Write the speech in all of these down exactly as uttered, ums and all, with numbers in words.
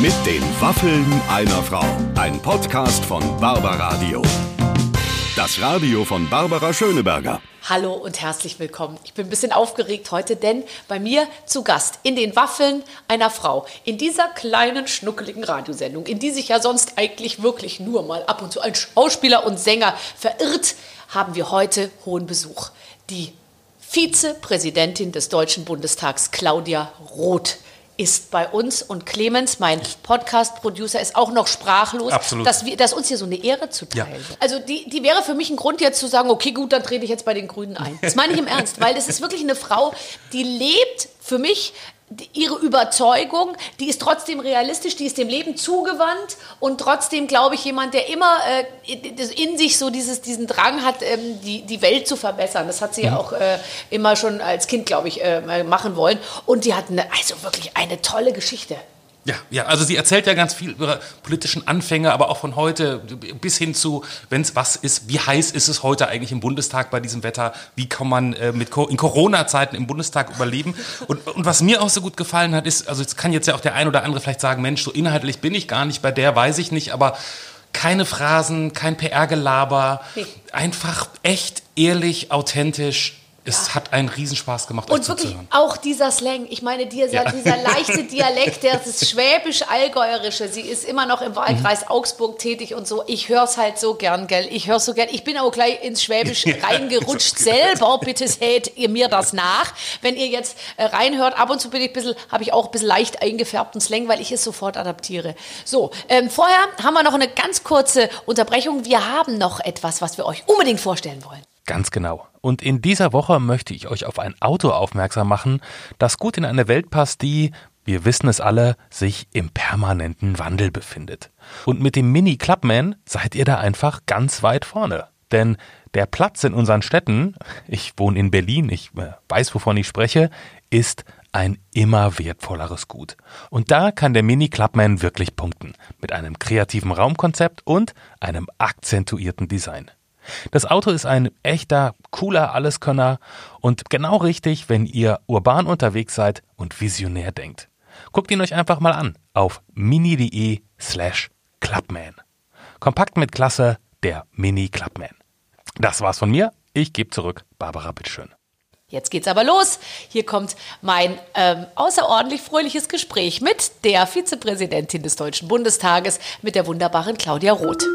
Mit den Waffeln einer Frau. Ein Podcast von Barbaradio. Das Radio von Barbara Schöneberger. Hallo und herzlich willkommen. Ich bin ein bisschen aufgeregt heute, denn bei mir zu Gast in den Waffeln einer Frau. In dieser kleinen, schnuckeligen Radiosendung, in die sich ja sonst eigentlich wirklich nur mal ab und zu ein Schauspieler und Sänger verirrt, haben wir heute hohen Besuch. Die Vizepräsidentin des Deutschen Bundestags, Claudia Roth, ist bei uns, und Clemens, mein Podcast-Producer, ist auch noch sprachlos, Absolut. Dass, wir, dass uns hier so eine Ehre zuteil wird. Ja. Also die, die wäre für mich ein Grund jetzt zu sagen, okay gut, dann trete ich jetzt bei den Grünen ein. Das meine ich im Ernst, weil das ist wirklich eine Frau, die lebt für mich ihre Überzeugung, die ist trotzdem realistisch, die ist dem Leben zugewandt und trotzdem, glaube ich, jemand, der immer äh, in sich so dieses, diesen Drang hat, ähm, die, die Welt zu verbessern. Das hat sie ja auch äh, immer schon als Kind, glaube ich, äh, machen wollen. Und die hat eine, also wirklich eine tolle Geschichte. Ja, ja, also sie erzählt ja ganz viel über politischen Anfänge, aber auch von heute bis hin zu, wenn es was ist, wie heiß ist es heute eigentlich im Bundestag bei diesem Wetter, wie kann man äh, mit Co- in Corona-Zeiten im Bundestag überleben. Und, und was mir auch so gut gefallen hat, ist, also jetzt kann jetzt ja auch der ein oder andere vielleicht sagen, Mensch, so inhaltlich bin ich gar nicht bei der, weiß ich nicht, aber keine Phrasen, kein P R-Gelaber, nee. Einfach echt, ehrlich, authentisch. Es ja. hat einen Riesenspaß gemacht, euch und wirklich zuzuhören. Auch dieser Slang, ich meine, dieser, ja. dieser leichte Dialekt, der, das Schwäbisch-Allgäuerische, sie ist immer noch im Wahlkreis mhm. Augsburg tätig und so, ich höre es halt so gern, gell, ich höre so gern, ich bin auch gleich ins Schwäbisch reingerutscht selber, bitte seht ihr mir das nach, wenn ihr jetzt äh, reinhört, ab und zu bin ich ein bisschen, habe ich auch ein bisschen leicht eingefärbten Slang, weil ich es sofort adaptiere. So, ähm, vorher haben wir noch eine ganz kurze Unterbrechung, wir haben noch etwas, was wir euch unbedingt vorstellen wollen. Ganz genau. Und in dieser Woche möchte ich euch auf ein Auto aufmerksam machen, das gut in eine Welt passt, die, wir wissen es alle, sich im permanenten Wandel befindet. Und mit dem Mini Clubman seid ihr da einfach ganz weit vorne. Denn der Platz in unseren Städten, ich wohne in Berlin, ich weiß, wovon ich spreche, ist ein immer wertvolleres Gut. Und da kann der Mini Clubman wirklich punkten. Mit einem kreativen Raumkonzept und einem akzentuierten Design. Das Auto ist ein echter, cooler Alleskönner und genau richtig, wenn ihr urban unterwegs seid und visionär denkt. Guckt ihn euch einfach mal an auf mini.de slash Clubman. Kompakt mit Klasse, der Mini Clubman. Das war's von mir. Ich gebe zurück. Barbara, bitteschön. Jetzt geht's aber los. Hier kommt mein ähm, außerordentlich fröhliches Gespräch mit der Vizepräsidentin des Deutschen Bundestages, mit der wunderbaren Claudia Roth.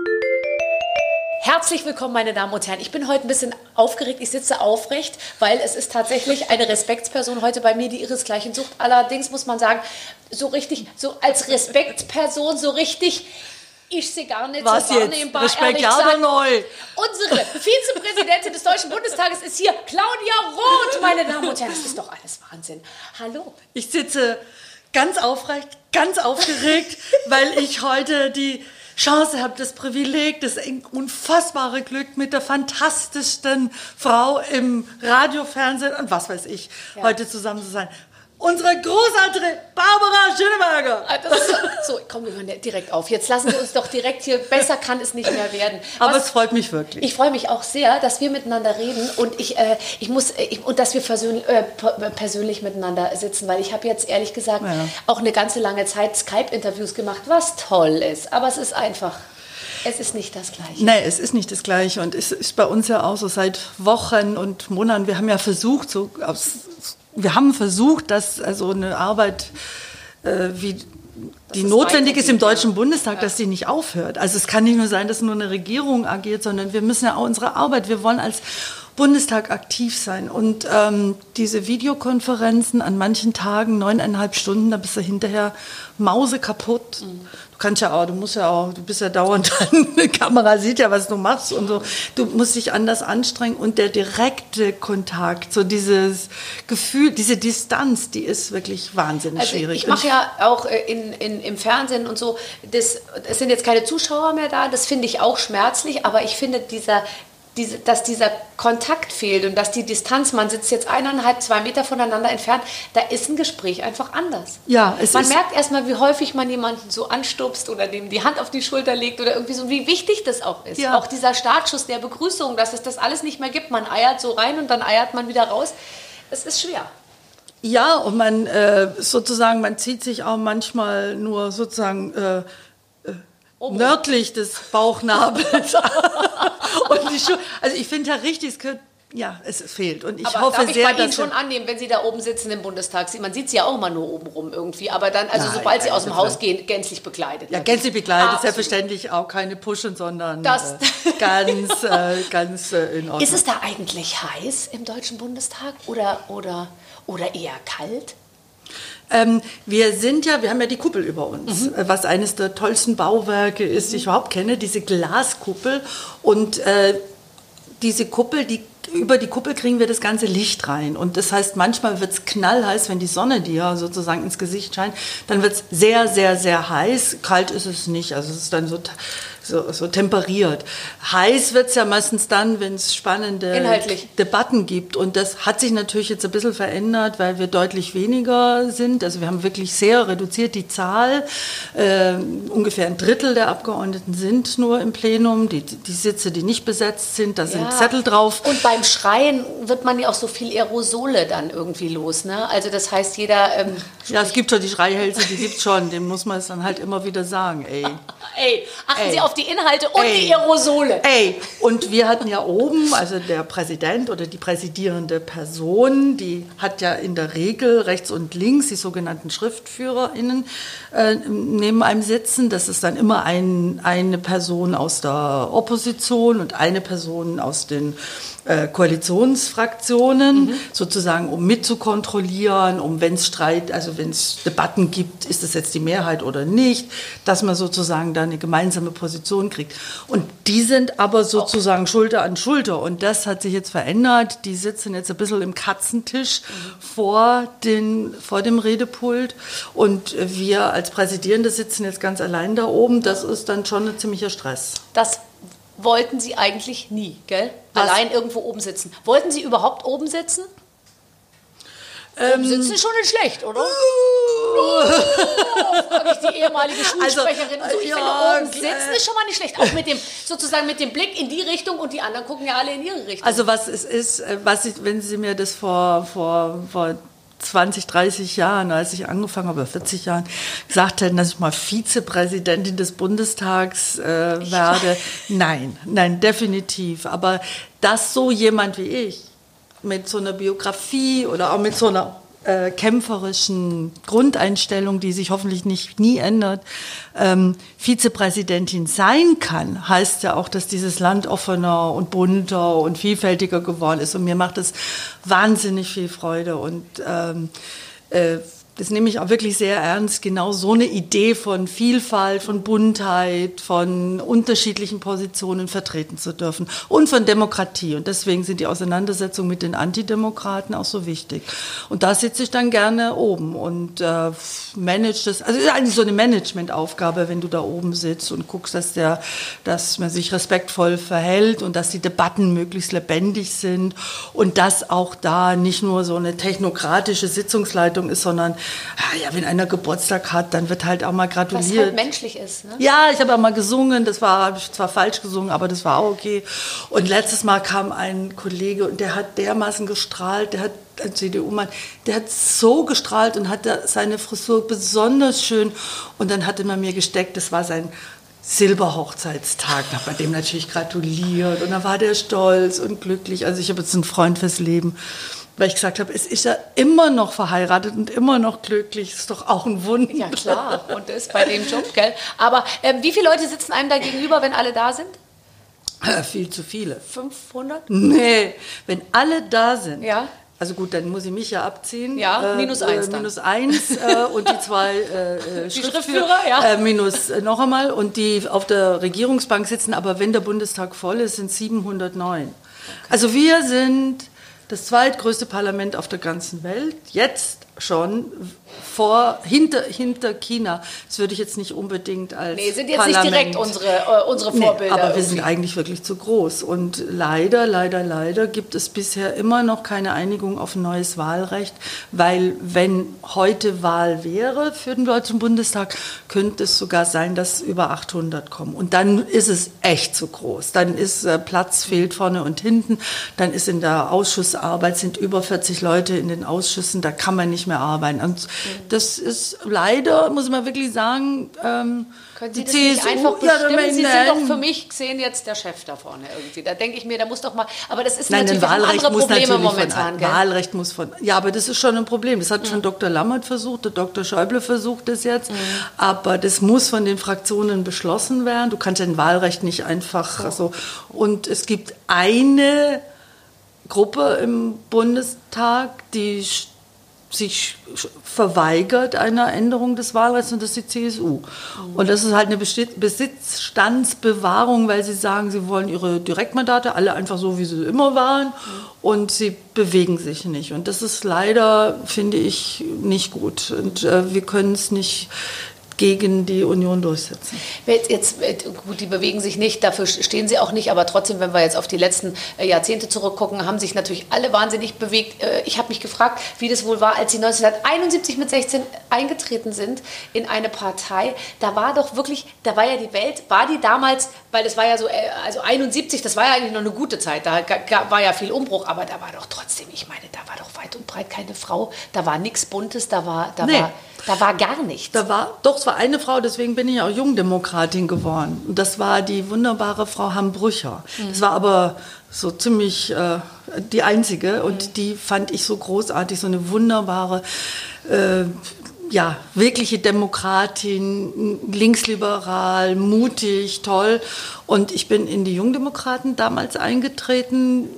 Herzlich willkommen, meine Damen und Herren. Ich bin heute ein bisschen aufgeregt, ich sitze aufrecht, weil es ist tatsächlich eine Respektsperson heute bei mir, die ihresgleichen sucht. Allerdings muss man sagen, so richtig, so als Respektsperson, so richtig, ich sehe gar nicht Was so wahrnehmbar. Jetzt? Respekt, ja oder neu? Unsere Vizepräsidentin des Deutschen Bundestages ist hier, Claudia Roth, meine Damen und Herren. Das ist doch alles Wahnsinn. Hallo. Ich sitze ganz aufrecht, ganz aufgeregt, weil ich heute die Chance habe, das Privileg, das unfassbare Glück, mit der fantastischsten Frau im Radio, Fernsehen und was weiß ich, ja. heute zusammen zu sein. Unsere großartige Barbara Schöneberger. Das ist so, so, komm, wir hören direkt auf. Jetzt lassen wir uns doch direkt hier, besser kann es nicht mehr werden. Aber Was, es freut mich wirklich. Ich freue mich auch sehr, dass wir miteinander reden und ich, äh, ich muss, ich, und dass wir versöhn, äh, persönlich miteinander sitzen, weil ich habe jetzt ehrlich gesagt ja. auch eine ganze lange Zeit Skype-Interviews gemacht, was toll ist, aber es ist einfach... Es ist nicht das Gleiche. Nee, es ist nicht das Gleiche und es ist bei uns ja auch so seit Wochen und Monaten. Wir haben ja versucht, so aus, wir haben versucht, dass also eine Arbeit äh, wie die notwendig ist im Deutschen Bundestag, ja. dass die nicht aufhört. Also es kann nicht nur sein, dass nur eine Regierung agiert, sondern wir müssen ja auch unsere Arbeit, wir wollen als Bundestag aktiv sein. Und ähm, diese Videokonferenzen an manchen Tagen, neuneinhalb Stunden, da bist du hinterher mausekaputt. Mhm. Du kannst ja auch, du musst ja auch, du bist ja dauernd an, die Kamera sieht ja, was du machst und so. Du musst dich anders anstrengen und der direkte Kontakt, so dieses Gefühl, diese Distanz, die ist wirklich wahnsinnig also schwierig. Ich mache ja auch in, in, im Fernsehen und so, das, es sind jetzt keine Zuschauer mehr da, das finde ich auch schmerzlich, aber ich finde dieser Diese, dass dieser Kontakt fehlt und dass die Distanz, man sitzt jetzt eineinhalb, zwei Meter voneinander entfernt, da ist ein Gespräch einfach anders. Ja, es man ist merkt erstmal, wie häufig man jemanden so anstupst oder dem die Hand auf die Schulter legt oder irgendwie so, wie wichtig das auch ist. Ja. Auch dieser Startschuss der Begrüßung, dass es das alles nicht mehr gibt. Man eiert so rein und dann eiert man wieder raus. Es ist schwer. Ja, und man äh, sozusagen, man zieht sich auch manchmal nur sozusagen äh, äh, nördlich des Bauchnabels. Und die Schuhe, also ich finde ja richtig, es gehört, ja, es fehlt. Und ich aber hoffe darf ich sehr, bei Ihnen dass schon annehmen, wenn Sie da oben sitzen im Bundestag, man sieht Sie ja auch immer nur oben rum irgendwie, aber dann, also Nein, sobald Sie nein, aus dem das Haus war- gehen, gänzlich bekleidet. ja, gänzlich begleitet, Absolut. selbstverständlich auch keine Pushen, sondern Das- äh, ganz, äh, ganz äh, in Ordnung. Ist es da eigentlich heiß im Deutschen Bundestag oder, oder, oder eher kalt? Ähm, wir sind ja, wir haben ja die Kuppel über uns, Mhm. äh, was eines der tollsten Bauwerke ist, die ich überhaupt kenne, diese Glaskuppel. Und äh, diese Kuppel, die, über die Kuppel kriegen wir das ganze Licht rein. Und das heißt, manchmal wird es knallheiß, wenn die Sonne dir sozusagen ins Gesicht scheint, dann wird es sehr, sehr, sehr heiß. Kalt ist es nicht, also es ist dann so, so, so temperiert. Heiß wird es ja meistens dann, wenn es spannende Inhaltlich. Debatten gibt. Und das hat sich natürlich jetzt ein bisschen verändert, weil wir deutlich weniger sind. Also wir haben wirklich sehr reduziert die Zahl. Äh, ungefähr ein Drittel der Abgeordneten sind nur im Plenum. Die, die Sitze, die nicht besetzt sind, da sind Ja. Zettel drauf. Und beim Schreien wird man ja auch so viel Aerosole dann irgendwie los, ne? Also das heißt, jeder... Ähm, Ja, es gibt schon die Schreihälse, die gibt es schon. Dem muss man es dann halt immer wieder sagen. Ey, ey, achten Ey. Sie auf die Inhalte und Ey. die Aerosole. ey. Und wir hatten ja oben, also der Präsident oder die präsidierende Person, die hat ja in der Regel rechts und links die sogenannten SchriftführerInnen äh, neben einem sitzen. Das ist dann immer ein, eine Person aus der Opposition und eine Person aus den äh, Koalitionsfraktionen, mhm. sozusagen, um mitzukontrollieren, um wenn es Streit, also wenn es Debatten gibt, ist das jetzt die Mehrheit oder nicht, dass man sozusagen da eine gemeinsame Position kriegt. Und die sind aber sozusagen Schulter an Schulter. Und das hat sich jetzt verändert. Die sitzen jetzt ein bisschen im Katzentisch mhm. vor, den, vor dem Redepult. Und wir als Präsidierende sitzen jetzt ganz allein da oben. Das ist dann schon ein ziemlicher Stress. Das wollten Sie eigentlich nie, gell? Was? Allein irgendwo oben sitzen. Wollten Sie überhaupt oben sitzen? Ähm, oben sitzen ist schon nicht schlecht, oder? Oh, frage ich die ehemalige Schulsprecherin. und so. Ich ja, finde, oben sitzen äh, ist schon mal nicht schlecht. Auch mit dem, sozusagen mit dem Blick in die Richtung und die anderen gucken ja alle in ihre Richtung. Also was es ist, äh, was ich, wenn Sie mir das vor, vor, vor zwanzig, dreißig Jahren, als ich angefangen habe, vierzig Jahren, gesagt hätten, dass ich mal Vizepräsidentin des Bundestags äh, werde. Nein, nein, definitiv. Aber dass so jemand wie ich mit so einer Biografie oder auch mit so einer äh, kämpferischen Grundeinstellung, die sich hoffentlich nicht nie ändert, ähm, Vizepräsidentin sein kann, heißt ja auch, dass dieses Land offener und bunter und vielfältiger geworden ist. Und mir macht es wahnsinnig viel Freude. Und ähm, äh, das nehme ich auch wirklich sehr ernst, genau so eine Idee von Vielfalt, von Buntheit, von unterschiedlichen Positionen vertreten zu dürfen und von Demokratie. Und deswegen sind die Auseinandersetzungen mit den Antidemokraten auch so wichtig. Und da sitze ich dann gerne oben und äh, manage das. Also es ist eigentlich so eine Managementaufgabe, wenn du da oben sitzt und guckst, dass, der, dass man sich respektvoll verhält und dass die Debatten möglichst lebendig sind und dass auch da nicht nur so eine technokratische Sitzungsleitung ist, sondern ja, wenn einer Geburtstag hat, dann wird halt auch mal gratuliert. was halt menschlich ist, ne? Ja, ich habe auch mal gesungen, das war, habe ich zwar falsch gesungen, aber das war auch okay. Und letztes Mal kam ein Kollege und der hat dermaßen gestrahlt, der hat, ein C D U-Mann, der hat so gestrahlt und hatte seine Frisur besonders schön. Und dann hatte man mir gesteckt, das war sein Silberhochzeitstag, da hat man dem natürlich gratuliert und da war der stolz und glücklich. Also ich habe jetzt einen Freund fürs Leben. Weil ich gesagt habe, es ist ja immer noch verheiratet und immer noch glücklich. Das ist doch auch ein Wunder. Ja, klar. Und das bei dem Job, gell? Aber ähm, wie viele Leute sitzen einem da gegenüber, wenn alle da sind? Äh, viel zu viele. fünfhundert? Nee, wenn alle da sind. Ja. Also gut, dann muss ich mich ja abziehen. Ja, minus eins äh, dann. Minus eins äh, und die zwei äh, Die Schriftführer, Schriftführer, ja. äh, minus äh, noch einmal. Und die auf der Regierungsbank sitzen. Aber wenn der Bundestag voll ist, sind siebenhundertneun. Okay. Also wir sind das zweitgrößte Parlament auf der ganzen Welt, jetzt schon vor, hinter, hinter China. Das würde ich jetzt nicht unbedingt als Nee, sind jetzt Parlament. nicht direkt unsere, äh, unsere Vorbilder. Nee, aber wir irgendwie. sind eigentlich wirklich zu groß. Und leider, leider, leider gibt es bisher immer noch keine Einigung auf ein neues Wahlrecht, weil wenn heute Wahl wäre für den Deutschen Bundestag, könnte es sogar sein, dass über achthundert kommen. Und dann ist es echt zu groß. Dann ist äh, Platz fehlt vorne und hinten. Dann ist in der Ausschussarbeit sind über vierzig Leute in den Ausschüssen. Da kann man nicht mehr arbeiten. Und das ist leider, muss man wirklich sagen, ähm, Können Sie die das C S U, nicht einfach ja, bestimmen? Sie sind nein. doch für mich gesehen jetzt der Chef da vorne irgendwie. Da denke ich mir, da muss doch mal, aber das ist Nein, natürlich ein wir haben Wahlrecht andere muss Probleme natürlich momentan, von, gell? Wahlrecht muss von, ja, aber das ist schon ein Problem. Das hat schon Doktor Lammert versucht, der Doktor Schäuble versucht das jetzt, mhm. aber das muss von den Fraktionen beschlossen werden. Du kannst ein Wahlrecht nicht einfach so. so. Und es gibt eine Gruppe im Bundestag, die sich verweigert einer Änderung des Wahlrechts, und das ist die C S U. Und das ist halt eine Besitzstandsbewahrung, weil sie sagen, sie wollen ihre Direktmandate alle einfach so, wie sie immer waren, und sie bewegen sich nicht. Und das ist leider, finde ich, nicht gut. Und äh, wir können es nicht gegen die Union durchsetzen. Jetzt, jetzt, gut, die bewegen sich nicht, dafür stehen sie auch nicht, aber trotzdem, wenn wir jetzt auf die letzten Jahrzehnte zurückgucken, haben sich natürlich alle wahnsinnig bewegt. Ich habe mich gefragt, wie das wohl war, als sie neunzehnhunderteinundsiebzig mit sechzehn eingetreten sind in eine Partei. Da war doch wirklich, da war ja die Welt, war die damals, weil das war ja so, also einundsiebzig, das war ja eigentlich noch eine gute Zeit, da war ja viel Umbruch, aber da war doch trotzdem, ich meine, da war doch weit und breit keine Frau, da war nichts Buntes, da war, da nee. war, da war gar nichts. Da war, doch, es war eine Frau, deswegen bin ich auch Jungdemokratin geworden. Und das war die wunderbare Frau Hambrücher. Mhm. Das war aber so ziemlich äh, die einzige, und mhm. die fand ich so großartig, so eine wunderbare, äh, ja, wirkliche Demokratin, linksliberal, mutig, toll. Und ich bin in die Jungdemokraten damals eingetreten,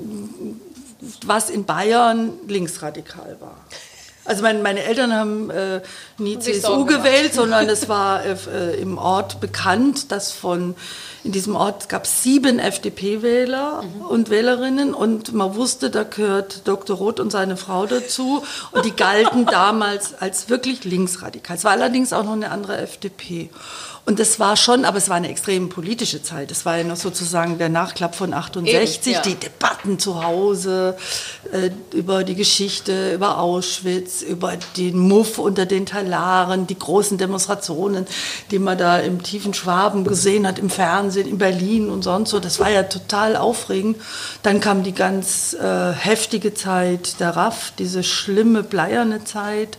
was in Bayern linksradikal war. Also meine, meine Eltern haben äh, nie C S U gewählt, sondern es war äh, im Ort bekannt, dass von in diesem Ort gab es sieben F D P-Wähler mhm. und Wählerinnen, und man wusste, da gehört Doktor Roth und seine Frau dazu, und die galten damals als wirklich linksradikal. Es war allerdings auch noch eine andere F D P. Und das war schon, aber es war eine extrem politische Zeit. Es war ja noch sozusagen der Nachklapp von achtundsechzig, Eben, ja. die Debatten zu Hause äh, über die Geschichte, über Auschwitz, über den Muff unter den Talaren, die großen Demonstrationen, die man da im tiefen Schwaben gesehen hat, im Fernsehen, in Berlin und sonst so. Das war ja total aufregend. Dann kam die ganz äh, heftige Zeit der R A F, diese schlimme, bleierne Zeit.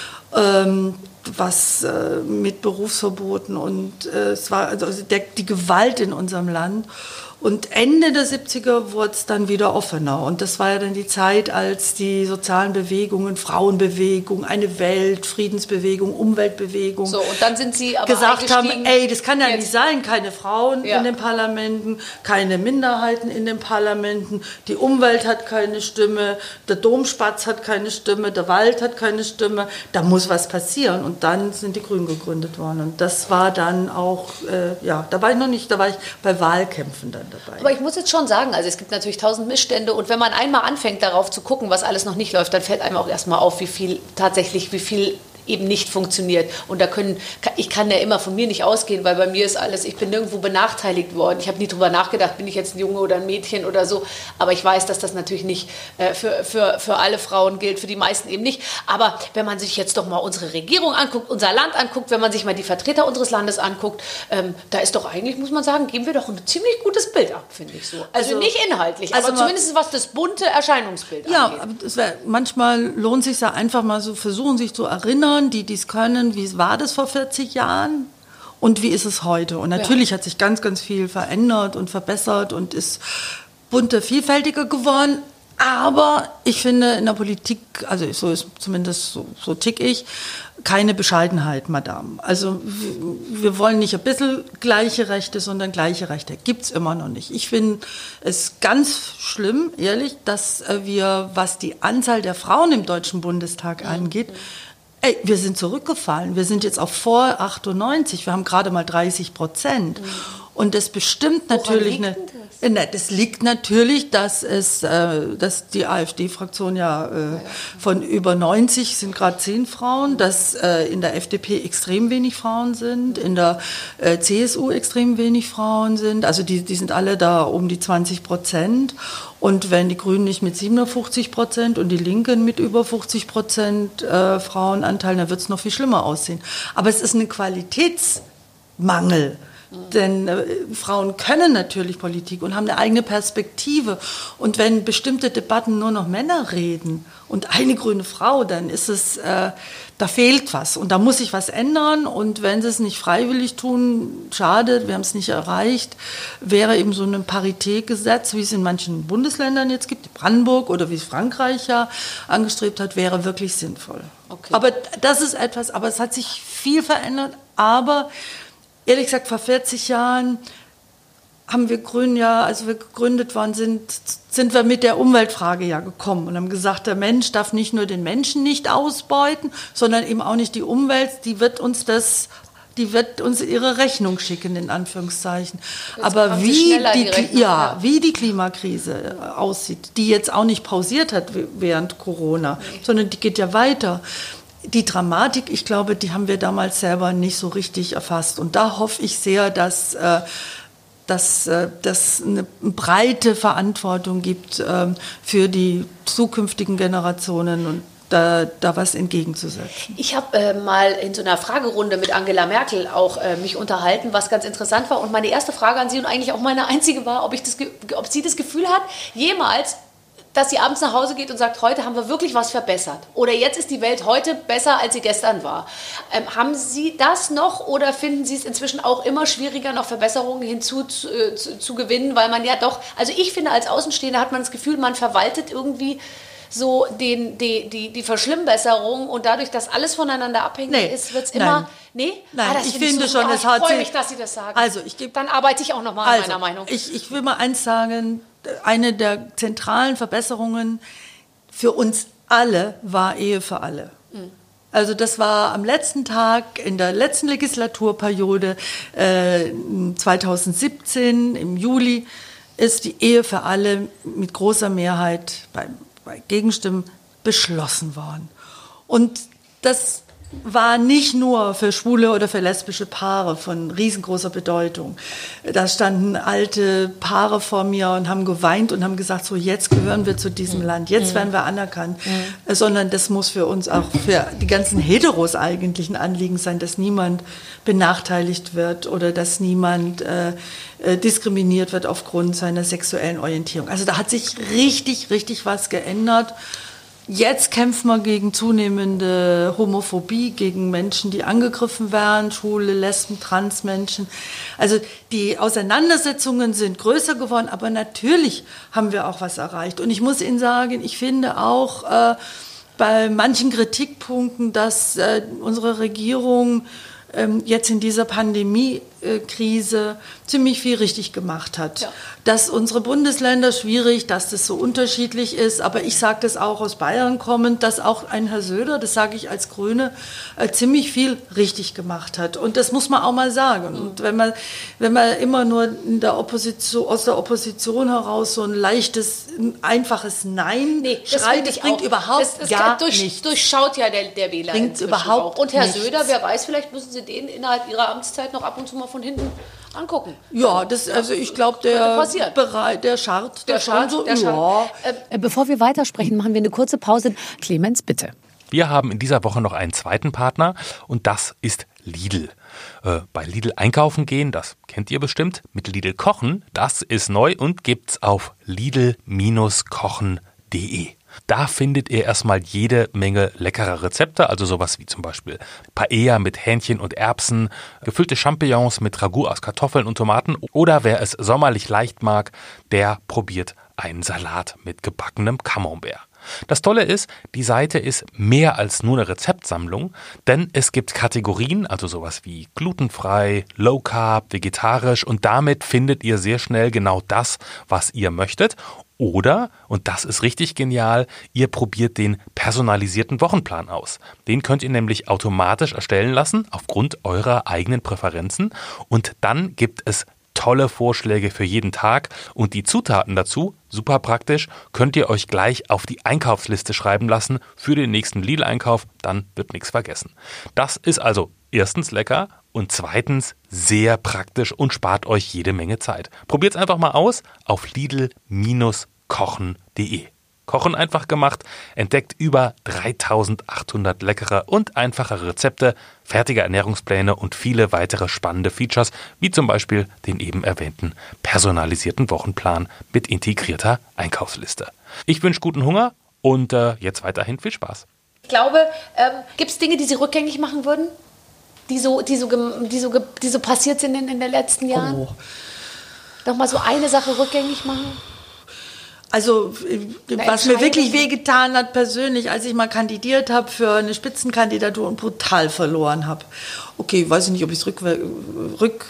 Ähm, was äh, mit Berufsverboten, und äh, es war also der, die Gewalt in unserem Land. Und Ende der siebziger wurde es dann wieder offener. Und das war ja dann die Zeit, als die sozialen Bewegungen, Frauenbewegung, eine Welt, Friedensbewegung, Umweltbewegung so, und dann sind Sie aber gesagt haben, ey, das kann ja jetzt. nicht sein, keine Frauen Ja. in den Parlamenten, keine Minderheiten in den Parlamenten, die Umwelt hat keine Stimme, der Domspatz hat keine Stimme, der Wald hat keine Stimme, da muss was passieren. Und dann sind die Grünen gegründet worden. Und das war dann auch, äh, ja, da war ich noch nicht, da war ich bei Wahlkämpfen dann dabei. Aber ich muss jetzt schon sagen, also es gibt natürlich tausend Missstände, und wenn man einmal anfängt darauf zu gucken, was alles noch nicht läuft, dann fällt einem auch erstmal auf, wie viel tatsächlich, wie viel eben nicht funktioniert. Und da können, ich kann ja immer von mir nicht ausgehen, weil bei mir ist alles, ich bin nirgendwo benachteiligt worden. Ich habe nie drüber nachgedacht, bin ich jetzt ein Junge oder ein Mädchen oder so. Aber ich weiß, dass das natürlich nicht äh, für, für, für alle Frauen gilt, für die meisten eben nicht. Aber wenn man sich jetzt doch mal unsere Regierung anguckt, unser Land anguckt, wenn man sich mal die Vertreter unseres Landes anguckt, ähm, da ist doch eigentlich, muss man sagen, geben wir doch ein ziemlich gutes Bild ab, finde ich so. Also, also nicht inhaltlich, also aber zumindest was das bunte Erscheinungsbild ja, angeht. Ja, aber das wär, manchmal lohnt es sich ja einfach mal so versuchen, sich zu erinnern, die dies können, wie war das vor vierzig Jahren und wie ist es heute? Und natürlich ja. hat sich ganz, ganz viel verändert und verbessert und ist bunter, vielfältiger geworden. Aber ich finde in der Politik, also so ist zumindest so, so tick ich, keine Bescheidenheit, Madame. Also wir, wir wollen nicht ein bisschen gleiche Rechte, sondern gleiche Rechte. Gibt's immer noch nicht. Ich finde es ganz schlimm, ehrlich, dass wir, was die Anzahl der Frauen im Deutschen Bundestag angeht, ey, wir sind zurückgefallen. Wir sind jetzt auf vor achtundneunzig. Wir haben gerade mal dreißig Prozent. Und das bestimmt Woran natürlich liegt eine... denn das? Ne, das liegt natürlich, dass es, äh, dass die AfD-Fraktion ja, äh, ja, ja von über neunzig sind gerade zehn Frauen, dass äh, in der F D P extrem wenig Frauen sind, in der äh, C S U extrem wenig Frauen sind, also die, die sind alle da um die zwanzig Prozent. Und wenn die Grünen nicht mit siebenundfünfzig Prozent und die Linken mit über fünfzig Prozent äh, Frauenanteil, dann wird es noch viel schlimmer aussehen. Aber es ist ein Qualitätsmangel. Denn äh, Frauen können natürlich Politik und haben eine eigene Perspektive. Und wenn bestimmte Debatten nur noch Männer reden und eine grüne Frau, dann ist es, äh, da fehlt was. Und da muss sich was ändern. Und wenn sie es nicht freiwillig tun, schade, wir haben es nicht erreicht, wäre eben so ein Paritätgesetz, wie es in manchen Bundesländern jetzt gibt, Brandenburg oder wie es Frankreich ja angestrebt hat, wäre wirklich sinnvoll. Okay. Aber das ist etwas, aber es hat sich viel verändert. Aber ehrlich gesagt, vor vierzig Jahren haben wir Grünen ja, als wir gegründet worden sind, sind wir mit der Umweltfrage ja gekommen und haben gesagt, der Mensch darf nicht nur den Menschen nicht ausbeuten, sondern eben auch nicht die Umwelt, die wird uns das, die wird uns ihre Rechnung schicken, in Anführungszeichen. Jetzt Aber wie die, die Rechnung, ja, ja. wie die Klimakrise aussieht, die jetzt auch nicht pausiert hat während Corona, nee. sondern die geht ja weiter. Die Dramatik, ich glaube, die haben wir damals selber nicht so richtig erfasst. Und da hoffe ich sehr, dass äh, dass es eine breite Verantwortung gibt äh, für die zukünftigen Generationen und da, da was entgegenzusetzen. Ich habe äh, mal in so einer Fragerunde mit Angela Merkel auch äh, mich unterhalten, was ganz interessant war. Und meine erste Frage an Sie und eigentlich auch meine einzige war, ob, ich das, ob sie das Gefühl hat, jemals, dass sie abends nach Hause geht und sagt, heute haben wir wirklich was verbessert. Oder jetzt ist die Welt heute besser, als sie gestern war. Ähm, haben Sie das noch oder finden Sie es inzwischen auch immer schwieriger, noch Verbesserungen hinzu zu, äh, zu, zu gewinnen? Weil man ja doch, also ich finde, als Außenstehender hat man das Gefühl, man verwaltet irgendwie so den, die, die, die Verschlimmbesserung und dadurch, dass alles voneinander abhängig nee, ist, wird es immer... Nee? Nein, ah, das ich finde so, schon, oh, es hat Ich freue sich, mich, dass Sie das sagen. Also ich geb, Dann arbeite ich auch nochmal an also, meiner Meinung. Ich, ich will mal eins sagen, eine der zentralen Verbesserungen für uns alle war Ehe für alle. Mhm. Also das war am letzten Tag in der letzten Legislaturperiode äh, zweitausendsiebzehn im Juli ist die Ehe für alle mit großer Mehrheit bei, bei Gegenstimmen beschlossen worden. Und das war nicht nur für schwule oder für lesbische Paare von riesengroßer Bedeutung. Da standen alte Paare vor mir und haben geweint und haben gesagt, so jetzt gehören wir zu diesem Land, jetzt werden wir anerkannt. Mhm. Sondern das muss für uns auch, für die ganzen Heteros eigentlich ein Anliegen sein, dass niemand benachteiligt wird oder dass niemand äh, diskriminiert wird aufgrund seiner sexuellen Orientierung. Also da hat sich richtig, richtig was geändert. Jetzt kämpfen wir gegen zunehmende Homophobie, gegen Menschen, die angegriffen werden, Schwule, Lesben, Transmenschen. Also die Auseinandersetzungen sind größer geworden, aber natürlich haben wir auch was erreicht. Und ich muss Ihnen sagen, ich finde auch äh, bei manchen Kritikpunkten, dass äh, unsere Regierung ähm, jetzt in dieser Pandemiekrise ziemlich viel richtig gemacht hat. Ja. Dass unsere Bundesländer schwierig, dass das so unterschiedlich ist, aber ich sage das auch aus Bayern kommend, dass auch ein Herr Söder, das sage ich als Grüne, äh, ziemlich viel richtig gemacht hat. Und das muss man auch mal sagen. Mhm. Und wenn man, wenn man immer nur in der Opposition, aus der Opposition heraus so ein leichtes, ein einfaches Nein nee, schreit, das, das bringt auch. überhaupt das, das gar durch, nichts. Durchschaut ja der, der Wähler bringt überhaupt auch. Und Herr nichts. Söder, wer weiß, vielleicht müssen Sie den innerhalb Ihrer Amtszeit noch ab und zu mal von hinten angucken. Ja, das, also ich glaube, der bereit, der scharrt, der, der scharrt, so, der ja. Äh, bevor wir weitersprechen, machen wir eine kurze Pause. Clemens, bitte. Wir haben in dieser Woche noch einen zweiten Partner und das ist Lidl. Äh, bei Lidl einkaufen gehen, das kennt ihr bestimmt. Mit Lidl kochen, das ist neu und gibt's auf lidl Bindestrich kochen Punkt de. Da findet ihr erstmal jede Menge leckerer Rezepte, also sowas wie zum Beispiel Paella mit Hähnchen und Erbsen, gefüllte Champignons mit Ragout aus Kartoffeln und Tomaten oder wer es sommerlich leicht mag, der probiert einen Salat mit gebackenem Camembert. Das Tolle ist, die Seite ist mehr als nur eine Rezeptsammlung, denn es gibt Kategorien, also sowas wie glutenfrei, low carb, vegetarisch und damit findet ihr sehr schnell genau das, was ihr möchtet. Oder, und das ist richtig genial, ihr probiert den personalisierten Wochenplan aus. Den könnt ihr nämlich automatisch erstellen lassen, aufgrund eurer eigenen Präferenzen. Und dann gibt es tolle Vorschläge für jeden Tag und die Zutaten dazu, super praktisch, könnt ihr euch gleich auf die Einkaufsliste schreiben lassen für den nächsten Lidl-Einkauf, dann wird nichts vergessen. Das ist also erstens lecker und zweitens sehr praktisch und spart euch jede Menge Zeit. Probiert's einfach mal aus auf lidl Bindestrich kochen punkt de. Kochen einfach gemacht, entdeckt über dreitausendachthundert leckere und einfache Rezepte, fertige Ernährungspläne und viele weitere spannende Features, wie zum Beispiel den eben erwähnten personalisierten Wochenplan mit integrierter Einkaufsliste. Ich wünsche guten Hunger und äh, jetzt weiterhin viel Spaß. Ich glaube, ähm, gibt es Dinge, die Sie rückgängig machen würden? Die so, die so, die so, die so passiert sind in, in den letzten Jahren? Oh. Noch mal so eine Sache rückgängig machen? Also, was mir wirklich wehgetan hat persönlich, als ich mal kandidiert habe für eine Spitzenkandidatur und brutal verloren habe. Okay, weiß ich nicht, ob ich es rücknehmen rück,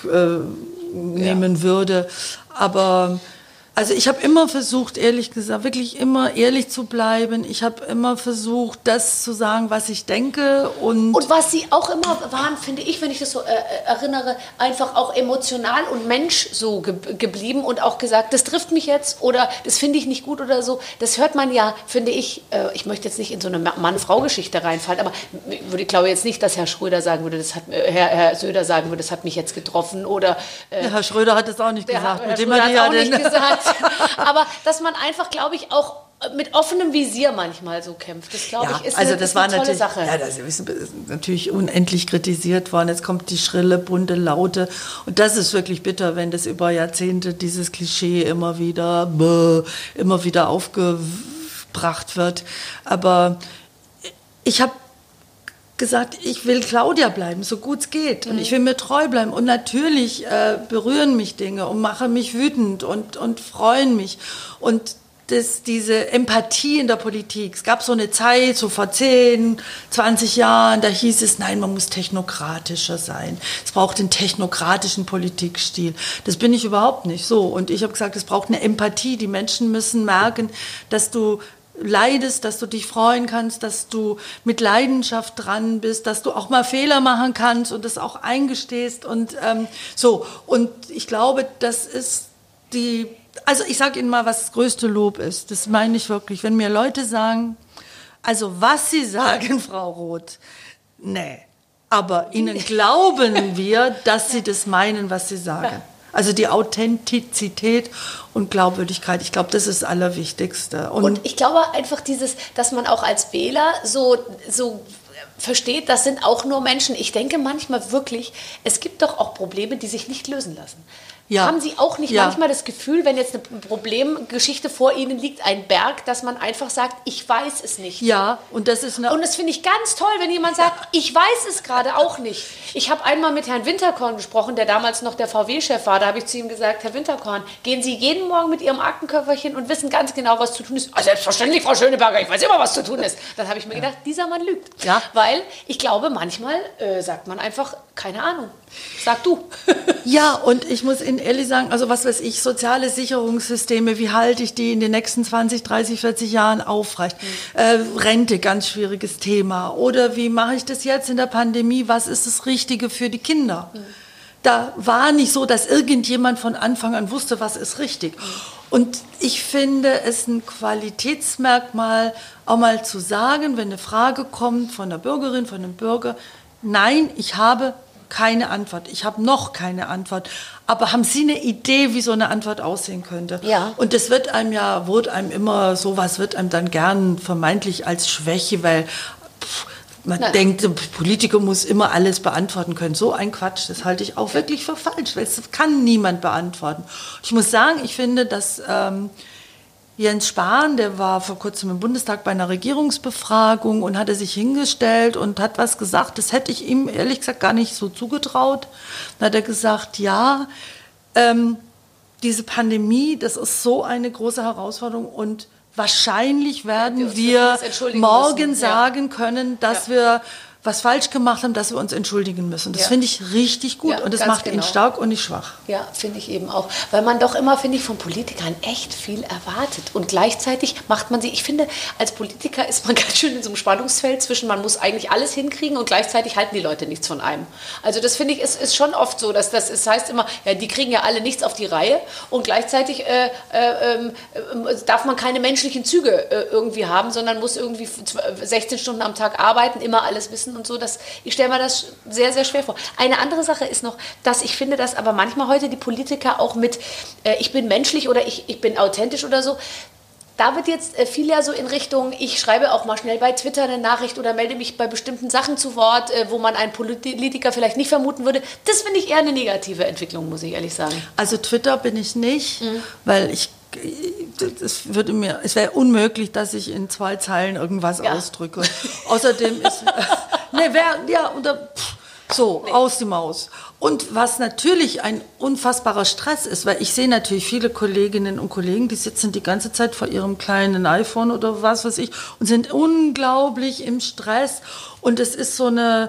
äh, ja. würde, aber also ich habe immer versucht, ehrlich gesagt, wirklich immer ehrlich zu bleiben. Ich habe immer versucht, das zu sagen, was ich denke. Und, und was Sie auch immer waren, finde ich, wenn ich das so äh, erinnere, einfach auch emotional und Mensch so ge- geblieben und auch gesagt, das trifft mich jetzt oder das finde ich nicht gut oder so. Das hört man ja, finde ich, äh, ich möchte jetzt nicht in so eine Mann-Frau-Geschichte reinfallen, aber ich glaube jetzt nicht, dass Herr Schröder sagen würde, das hat, äh, Herr, Herr Söder sagen würde, das hat mich jetzt getroffen oder... Äh, ja, Herr Schröder hat es auch nicht gesagt. Herr, Herr Schröder hat es auch nicht gesagt. Aber dass man einfach, glaube ich, auch mit offenem Visier manchmal so kämpft. Das, glaube ja, ich, ist also eine, das ist war eine tolle natürlich, Sache. Ja, das ist natürlich unendlich kritisiert worden. Jetzt kommt die schrille, bunte Laute. Und das ist wirklich bitter, wenn das über Jahrzehnte dieses Klischee immer wieder, bäh, immer wieder aufgebracht wird. Aber ich habe gesagt, ich will Claudia bleiben, so gut es geht. Und ich will mir treu bleiben. Und natürlich äh, berühren mich Dinge und machen mich wütend und, und freuen mich. Und das, diese Empathie in der Politik. Es gab so eine Zeit, so vor zehn, zwanzig Jahren, da hieß es, nein, man muss technokratischer sein. Es braucht den technokratischen Politikstil. Das bin ich überhaupt nicht so. Und ich habe gesagt, es braucht eine Empathie. Die Menschen müssen merken, dass du leidest, dass du dich freuen kannst, dass du mit Leidenschaft dran bist, dass du auch mal Fehler machen kannst und das auch eingestehst und ähm, so. Und ich glaube, das ist die, also ich sage Ihnen mal, was das größte Lob ist. Das meine ich wirklich. Wenn mir Leute sagen, also was Sie sagen, Frau Roth, nee, aber Ihnen glauben wir, dass Sie das meinen, was Sie sagen. Also die Authentizität und Glaubwürdigkeit, ich glaube, das ist das Allerwichtigste. Und, und ich glaube einfach dieses, dass man auch als Wähler so, so versteht, das sind auch nur Menschen. Ich denke manchmal wirklich, es gibt doch auch Probleme, die sich nicht lösen lassen. Ja. Haben Sie auch nicht ja. manchmal das Gefühl, wenn jetzt eine Problemgeschichte vor Ihnen liegt, ein Berg, dass man einfach sagt, ich weiß es nicht? Ja, und das ist eine... Und das finde ich ganz toll, wenn jemand sagt, ja. ich weiß es gerade auch nicht. Ich habe einmal mit Herrn Winterkorn gesprochen, der damals noch der V W-Chef war. Da habe ich zu ihm gesagt, Herr Winterkorn, gehen Sie jeden Morgen mit Ihrem Aktenköfferchen und wissen ganz genau, was zu tun ist? Also selbstverständlich, Frau Schöneberger, ich weiß immer, was zu tun ist. Dann habe ich mir ja. gedacht, dieser Mann lügt. Ja. Weil ich glaube, manchmal äh, sagt man einfach, keine Ahnung. Sag du. Ja, und ich muss Ihnen ehrlich sagen, also was weiß ich, soziale Sicherungssysteme, wie halte ich die in den nächsten zwanzig, dreißig, vierzig Jahren aufrecht? Mhm. Äh, Rente, ganz schwieriges Thema. Oder wie mache ich das jetzt in der Pandemie? Was ist das Richtige für die Kinder? Mhm. Da war nicht so, dass irgendjemand von Anfang an wusste, was ist richtig. Mhm. Und ich finde es ein Qualitätsmerkmal, auch mal zu sagen, wenn eine Frage kommt von einer Bürgerin, von einem Bürger, nein, ich habe keine Antwort. Ich habe noch keine Antwort. Aber haben Sie eine Idee, wie so eine Antwort aussehen könnte? Ja. Und das wird einem ja, wurde einem immer, sowas wird einem dann gern vermeintlich als Schwäche, weil pff, man Na. denkt, der Politiker muss immer alles beantworten können. So ein Quatsch, das halte ich auch wirklich für falsch, weil es kann niemand beantworten. Ich muss sagen, ich finde, dass ähm, Jens Spahn, der war vor kurzem im Bundestag bei einer Regierungsbefragung und hatte sich hingestellt und hat was gesagt, das hätte ich ihm ehrlich gesagt gar nicht so zugetraut. Dann hat er gesagt, ja, ähm, diese Pandemie, das ist so eine große Herausforderung und wahrscheinlich werden wir morgen sagen können, dass ja. wir was falsch gemacht haben, dass wir uns entschuldigen müssen. Das Ja. finde ich richtig gut Ja, und das ganz macht genau. ihn stark und nicht schwach. Ja, finde ich eben auch. Weil man doch immer, finde ich, von Politikern echt viel erwartet. Und gleichzeitig macht man sie, ich finde, als Politiker ist man ganz schön in so einem Spannungsfeld zwischen, man muss eigentlich alles hinkriegen und gleichzeitig halten die Leute nichts von einem. Also das finde ich, ist, ist schon oft so, dass das, es heißt immer, ja, die kriegen ja alle nichts auf die Reihe und gleichzeitig äh, äh, äh, darf man keine menschlichen Züge äh, irgendwie haben, sondern muss irgendwie sechzehn Stunden am Tag arbeiten, immer alles wissen und so. Das, ich stelle mir das sehr, sehr schwer vor. Eine andere Sache ist noch, dass ich finde, dass aber manchmal heute die Politiker auch mit, äh, ich bin menschlich oder ich, ich bin authentisch oder so, da wird jetzt äh, viel ja so in Richtung, ich schreibe auch mal schnell bei Twitter eine Nachricht oder melde mich bei bestimmten Sachen zu Wort, äh, wo man einen Politiker vielleicht nicht vermuten würde. Das finde ich eher eine negative Entwicklung, muss ich ehrlich sagen. Also Twitter bin ich nicht, mhm. weil ich es würde mir, es wäre unmöglich, dass ich in zwei Zeilen irgendwas Ja. ausdrücke. Außerdem ist, ne, wer, ja, oder pff, so, nee. Aus die Maus. Und was natürlich ein unfassbarer Stress ist, weil ich sehe natürlich viele Kolleginnen und Kollegen, die sitzen die ganze Zeit vor ihrem kleinen iPhone oder was weiß ich und sind unglaublich im Stress und es ist so eine,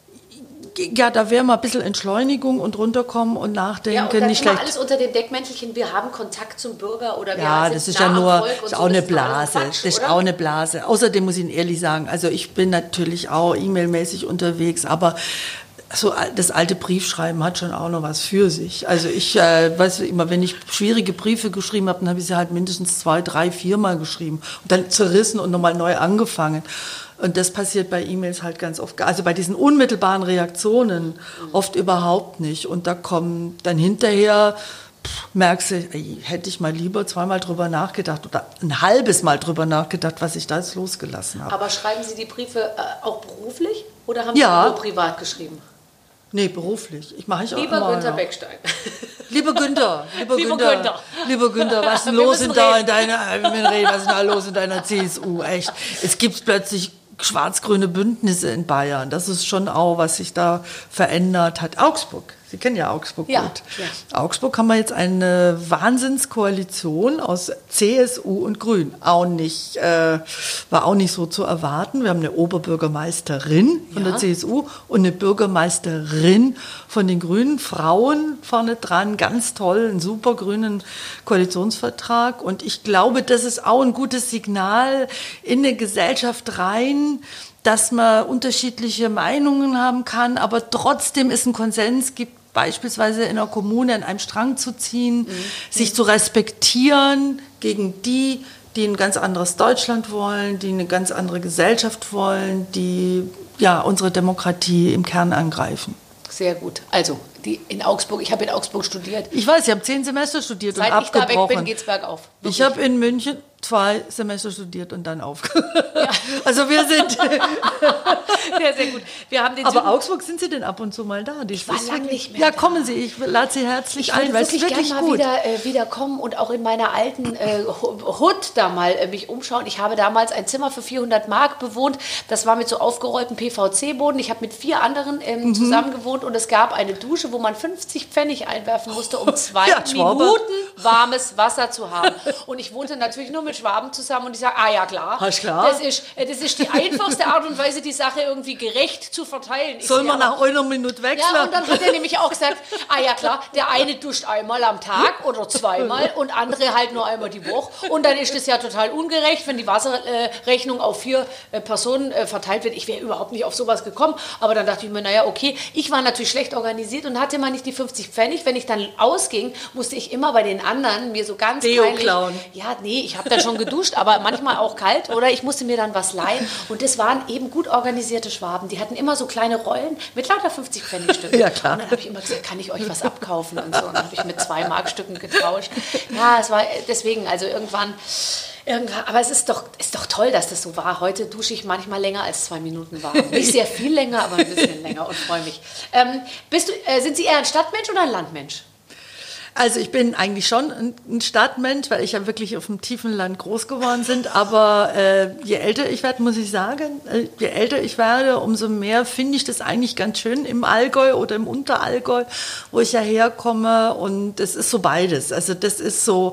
ja, da wäre mal ein bisschen Entschleunigung und runterkommen und nachdenken. Ja, und dann nicht immer schlecht. alles unter dem Deckmäntelchen, wir haben Kontakt zum Bürger oder wir Ja, sind das ist nah ja am nur, Volk und ist so, auch eine das ist alles Blase. Quatsch, Das ist oder? auch eine Blase. Außerdem muss ich Ihnen ehrlich sagen, also ich bin natürlich auch e-mailmäßig unterwegs, aber so das alte Briefschreiben hat schon auch noch was für sich. Also ich äh, weiß immer, wenn ich schwierige Briefe geschrieben habe, dann habe ich sie halt mindestens zwei, drei, viermal geschrieben und dann zerrissen und nochmal neu angefangen. Und das passiert bei E-Mails halt ganz oft, also bei diesen unmittelbaren Reaktionen oft überhaupt nicht. Und da kommen dann hinterher, pff, merkst du, ey, hätte ich mal lieber zweimal drüber nachgedacht oder ein halbes Mal drüber nachgedacht, was ich da jetzt losgelassen habe. Aber schreiben Sie die Briefe äh, auch beruflich oder haben Ja. Sie nur privat geschrieben? Nee, beruflich. Ich mache ich auch Lieber immer, Günther ja. Beckstein. Lieber Günther, lieber, Lieber Günther, Günther. lieber Günther, was ist denn Wir los müssen in da reden. in deiner, wir müssen reden, was ist denn da los in deiner C S U, echt? Es gibt plötzlich schwarz-grüne Bündnisse in Bayern. Das ist schon auch, was sich da verändert hat. Augsburg, Sie kennen ja Augsburg Ja, gut. ja. Augsburg haben wir jetzt eine Wahnsinnskoalition aus C S U und Grün. Auch nicht, äh, war auch nicht so zu erwarten. Wir haben eine Oberbürgermeisterin von Ja. der C S U und eine Bürgermeisterin von den Grünen. Frauen vorne dran, ganz toll, einen super grünen Koalitionsvertrag. Und ich glaube, das ist auch ein gutes Signal in eine Gesellschaft rein, dass man unterschiedliche Meinungen haben kann, aber trotzdem es einen Konsens gibt, beispielsweise in einer Kommune an einem Strang zu ziehen, mhm. sich zu respektieren gegen die, die ein ganz anderes Deutschland wollen, die eine ganz andere Gesellschaft wollen, die ja unsere Demokratie im Kern angreifen. Sehr gut. Also, die in Augsburg, ich habe in Augsburg studiert. Ich weiß, ich habe zehn Semester studiert Seit und ich da abgebrochen. weg bin, geht's bergauf. Wirklich. Ich habe in München zwei Semester studiert und dann aufgehört. Ja. Also wir sind... Sehr, sehr gut. Wir haben den Aber Süden- Augsburg, sind Sie denn ab und zu mal da? Die Ich war lang nicht mehr Ja, da. kommen Sie, ich lade Sie herzlich Ich ein, würde weil es wirklich wirklich gerne mal gut. wieder, äh, wieder kommen und auch in meiner alten äh, Hut da mal äh, mich umschauen. Ich habe damals ein Zimmer für vierhundert Mark bewohnt. Das war mit so aufgerolltem P V C-Boden. Ich habe mit vier anderen ähm, Mhm. zusammen gewohnt und es gab eine Dusche, wo man fünfzig Pfennig einwerfen musste, um zwei Ja, Schwabe. Minuten warmes Wasser zu haben. Und ich wohnte natürlich nur mit Schwaben zusammen und ich sage, ah ja klar, Hast klar. Das, ist, äh, das ist die einfachste Art und Weise, die Sache irgendwie gerecht zu verteilen. Ich Soll sehe man aber- nach einer Minute wechseln? ja, und dann hat er nämlich auch gesagt, ah ja klar, der eine duscht einmal am Tag oder zweimal und andere halt nur einmal die Woche. Und dann ist das ja total ungerecht, wenn die Wasserrechnung auf vier äh, Personen äh, verteilt wird. Ich wäre überhaupt nicht auf sowas gekommen. Aber dann dachte ich mir, naja, okay, ich war natürlich schlecht organisiert und hatte mal nicht die fünfzig Pfennig. Wenn ich dann ausging, musste ich immer bei den anderen mir so ganz Deo peinlich... klauen. Ja, nee, ich habe dann schon geduscht, aber manchmal auch kalt. Oder ich musste mir dann was leihen. Und das waren eben gut organisierte Schwaben. Die hatten immer so kleine Rollen mit lauter fünfzig Pfennigstücken. Ja, klar. Und dann habe ich immer gesagt, kann ich euch was abkaufen und so. Und dann habe ich mit zwei Markstücken getauscht. Ja, es war deswegen, also irgendwann, irgendwann aber es ist doch, ist doch toll, dass das so war. Heute dusche ich manchmal länger als zwei Minuten warm. Nicht sehr viel länger, aber ein bisschen länger und freue mich. Ähm, bist du, äh, sind Sie eher ein Stadtmensch oder ein Landmensch? Also ich bin eigentlich schon ein Stadtmensch, weil ich ja wirklich auf dem tiefen Land groß geworden bin. Aber äh, je älter ich werde, muss ich sagen, äh, je älter ich werde, umso mehr finde ich das eigentlich ganz schön im Allgäu oder im Unterallgäu, wo ich ja herkomme. Und es ist so beides. Also das ist so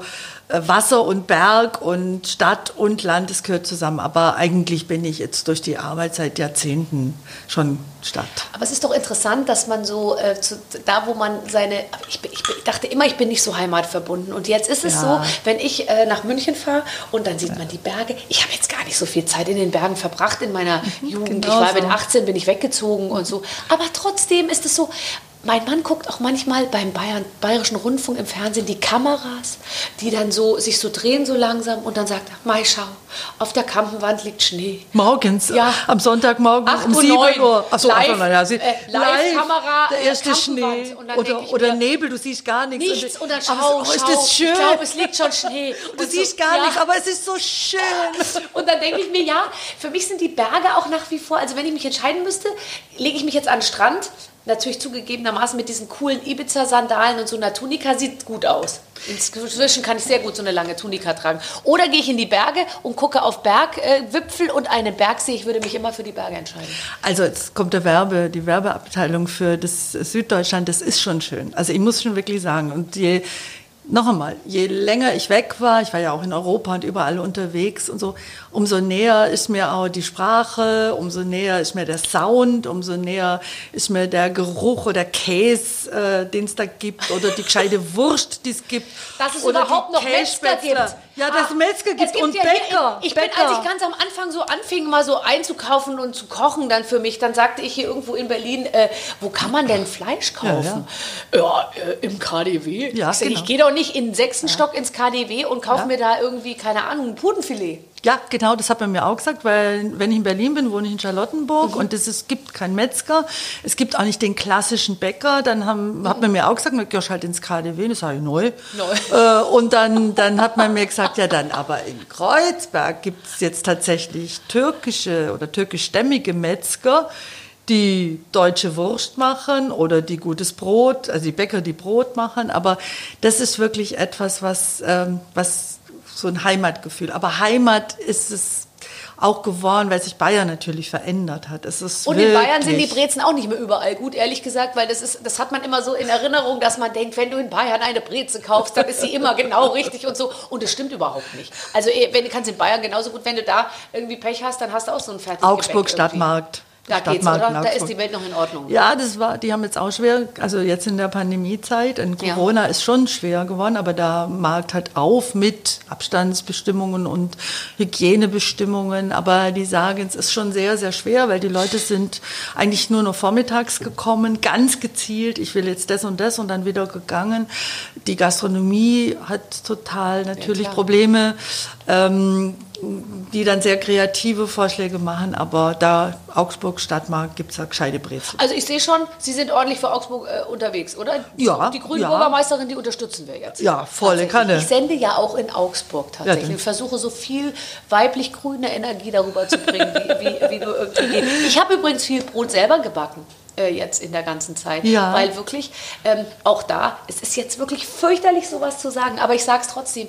Wasser und Berg und Stadt und Land, das gehört zusammen. Aber eigentlich bin ich jetzt durch die Arbeit seit Jahrzehnten schon Stadt. Aber es ist doch interessant, dass man so, äh, zu, da wo man seine, ich, ich, ich dachte immer, ich bin nicht so heimatverbunden. Und jetzt ist es ja. so, wenn ich äh, nach München fahre und dann sieht man die Berge. Ich habe jetzt gar nicht so viel Zeit in den Bergen verbracht in meiner Jugend. Genau ich war so. Mit achtzehn, bin ich weggezogen und so. Aber trotzdem ist es so, mein Mann guckt auch manchmal beim Bayern, Bayerischen Rundfunk im Fernsehen die Kameras, die dann so sich so drehen so langsam und dann sagt er, Mai, schau, auf der Kampenwand liegt Schnee. Morgens, ja. am Sonntagmorgen um sieben Uhr. Achso, live, ja, sie, äh, live Kamera, der erste Schnee oder, ich, oder Nebel, du siehst gar nichts. Nichts und dann schau, schau, ist das schön? Ich glaube, es liegt schon Schnee. Du und siehst so, gar ja. nichts, aber es ist so schön. Und dann denke ich mir, ja, für mich sind die Berge auch nach wie vor, also wenn ich mich entscheiden müsste, lege ich mich jetzt an den Strand. Natürlich zugegebenermaßen mit diesen coolen Ibiza-Sandalen und so einer Tunika sieht gut aus. Inzwischen kann ich sehr gut so eine lange Tunika tragen. Oder gehe ich in die Berge und gucke auf Bergwipfel äh, und einen Bergsee. Ich würde mich immer für die Berge entscheiden. Also jetzt kommt der Werbe, die Werbeabteilung für das Süddeutschland. Das ist schon schön. Also ich muss schon wirklich sagen. Und je Noch einmal, je länger ich weg war, ich war ja auch in Europa und überall unterwegs und so, umso näher ist mir auch die Sprache, umso näher ist mir der Sound, umso näher ist mir der Geruch oder Käse, äh, den es da gibt, oder die gescheite Wurst, die es gibt. Dass es oder überhaupt noch Metzger gibt. Ja, dass es Metzger gibt, gibt und ja Bäcker. Hier, ich Bäcker. bin, als ich ganz am Anfang so anfing, mal so einzukaufen und zu kochen dann für mich, dann sagte ich hier irgendwo in Berlin, äh, wo kann man denn Fleisch kaufen? Ja, ja. ja äh, im K D W. Ja, ich, genau. ich gehe doch nicht in den sechsten ja. Stock ins K D W und kaufe ja. mir da irgendwie, keine Ahnung, ein Putenfilet. Ja, genau, das hat man mir auch gesagt, weil wenn ich in Berlin bin, wohne ich in Charlottenburg mhm. und es ist, gibt keinen Metzger, es gibt auch nicht den klassischen Bäcker, dann haben, mhm. hat man mir auch gesagt, man gehst halt ins K D W, das sage ich neu. neu. Äh, und dann, dann hat man mir gesagt, ja dann, aber in Kreuzberg gibt es jetzt tatsächlich türkische oder türkischstämmige Metzger, die deutsche Wurst machen oder die gutes Brot, also die Bäcker, die Brot machen, aber das ist wirklich etwas, was, ähm, was so ein Heimatgefühl. Aber Heimat ist es auch geworden, weil sich Bayern natürlich verändert hat. Es ist und in Bayern sind die Brezen auch nicht mehr überall gut, ehrlich gesagt, weil das ist, das hat man immer so in Erinnerung, dass man denkt, wenn du in Bayern eine Breze kaufst, dann ist sie immer genau richtig und so. Und das stimmt überhaupt nicht. Also wenn du kannst in Bayern genauso gut, wenn du da irgendwie Pech hast, dann hast du auch so ein fertiges Augsburg Stadtmarkt. Da geht's, oder? Da ist die Welt noch in Ordnung. Ja, das war, die haben jetzt auch schwer, also jetzt in der Pandemiezeit, in Corona ja. ist schon schwer geworden, aber der Markt hat auf mit Abstandsbestimmungen und Hygienebestimmungen, aber die sagen, es ist schon sehr, sehr schwer, weil die Leute sind eigentlich nur noch vormittags gekommen, ganz gezielt, ich will jetzt das und das und dann wieder gegangen. Die Gastronomie hat total natürlich ja, Probleme, ähm, die dann sehr kreative Vorschläge machen, aber da Augsburg Stadtmarkt gibt es ja gescheite Brezel. Also ich sehe schon, Sie sind ordentlich für Augsburg äh, unterwegs, oder? Ja. Die grüne ja. Bürgermeisterin, die unterstützen wir jetzt. Ja, volle Kanne. Ich sende ja auch in Augsburg tatsächlich ja, und versuche so viel weiblich-grüne Energie darüber zu bringen, wie, wie, wie nur irgendwie geht. Ich habe übrigens viel Brot selber gebacken. Jetzt in der ganzen Zeit, ja. weil wirklich, ähm, auch da, es ist jetzt wirklich fürchterlich sowas zu sagen, aber ich sage es trotzdem,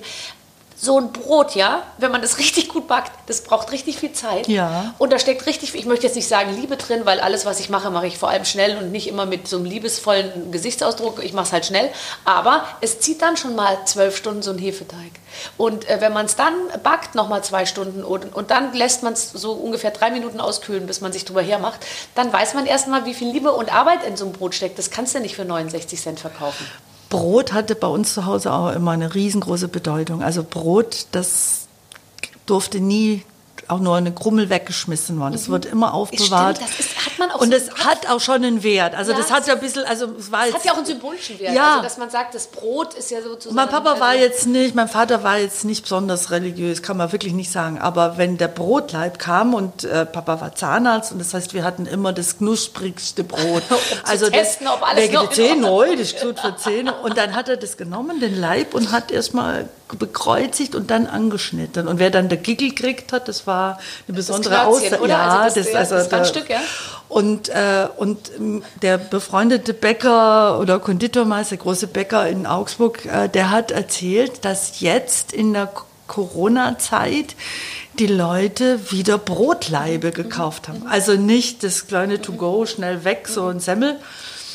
so ein Brot, ja, wenn man das richtig gut backt, das braucht richtig viel Zeit. Ja. Und da steckt richtig, ich möchte jetzt nicht sagen Liebe drin, weil alles, was ich mache, mache ich vor allem schnell und nicht immer mit so einem liebesvollen Gesichtsausdruck. Ich mache es halt schnell. Aber es zieht dann schon mal zwölf Stunden so ein Hefeteig. Und äh, wenn man es dann backt, nochmal zwei Stunden und, und dann lässt man es so ungefähr drei Minuten auskühlen, bis man sich drüber hermacht, dann weiß man erstmal, wie viel Liebe und Arbeit in so einem Brot steckt. Das kannst du nicht für neunundsechzig Cent verkaufen. Brot hatte bei uns zu Hause auch immer eine riesengroße Bedeutung. Also Brot, das durfte nie auch nur eine Krummel weggeschmissen worden. Es mhm. wird immer aufbewahrt. Stimmt, das ist, hat man auch und so es hat auch schon einen Wert. Also ja, das hat ja ein bisschen, also es war jetzt, jetzt, hat ja auch einen symbolischen Wert. Ja. Also dass man sagt, das Brot ist ja sozusagen. Mein Papa also war jetzt nicht, mein Vater war jetzt nicht besonders religiös, kann man wirklich nicht sagen. Aber wenn der Brotleib kam und äh, Papa war Zahnarzt und das heißt, wir hatten immer das knusprigste Brot. um also zu testen, das, ob alles noch Zähne neu, das ist gut für Zähne. Und dann hat er das genommen, den Leib, und hat erstmal bekreuzigt und dann angeschnitten. Und wer dann der Gickel gekriegt hat, das war eine besondere Aussage. Ja, also das, das, also das Randstück, ja. Und, äh, und der befreundete Bäcker oder Konditormeister, der große Bäcker in Augsburg, äh, der hat erzählt, dass jetzt in der Corona-Zeit die Leute wieder Brotleibe gekauft haben. Also nicht das kleine To-Go, schnell weg, so ein Semmel,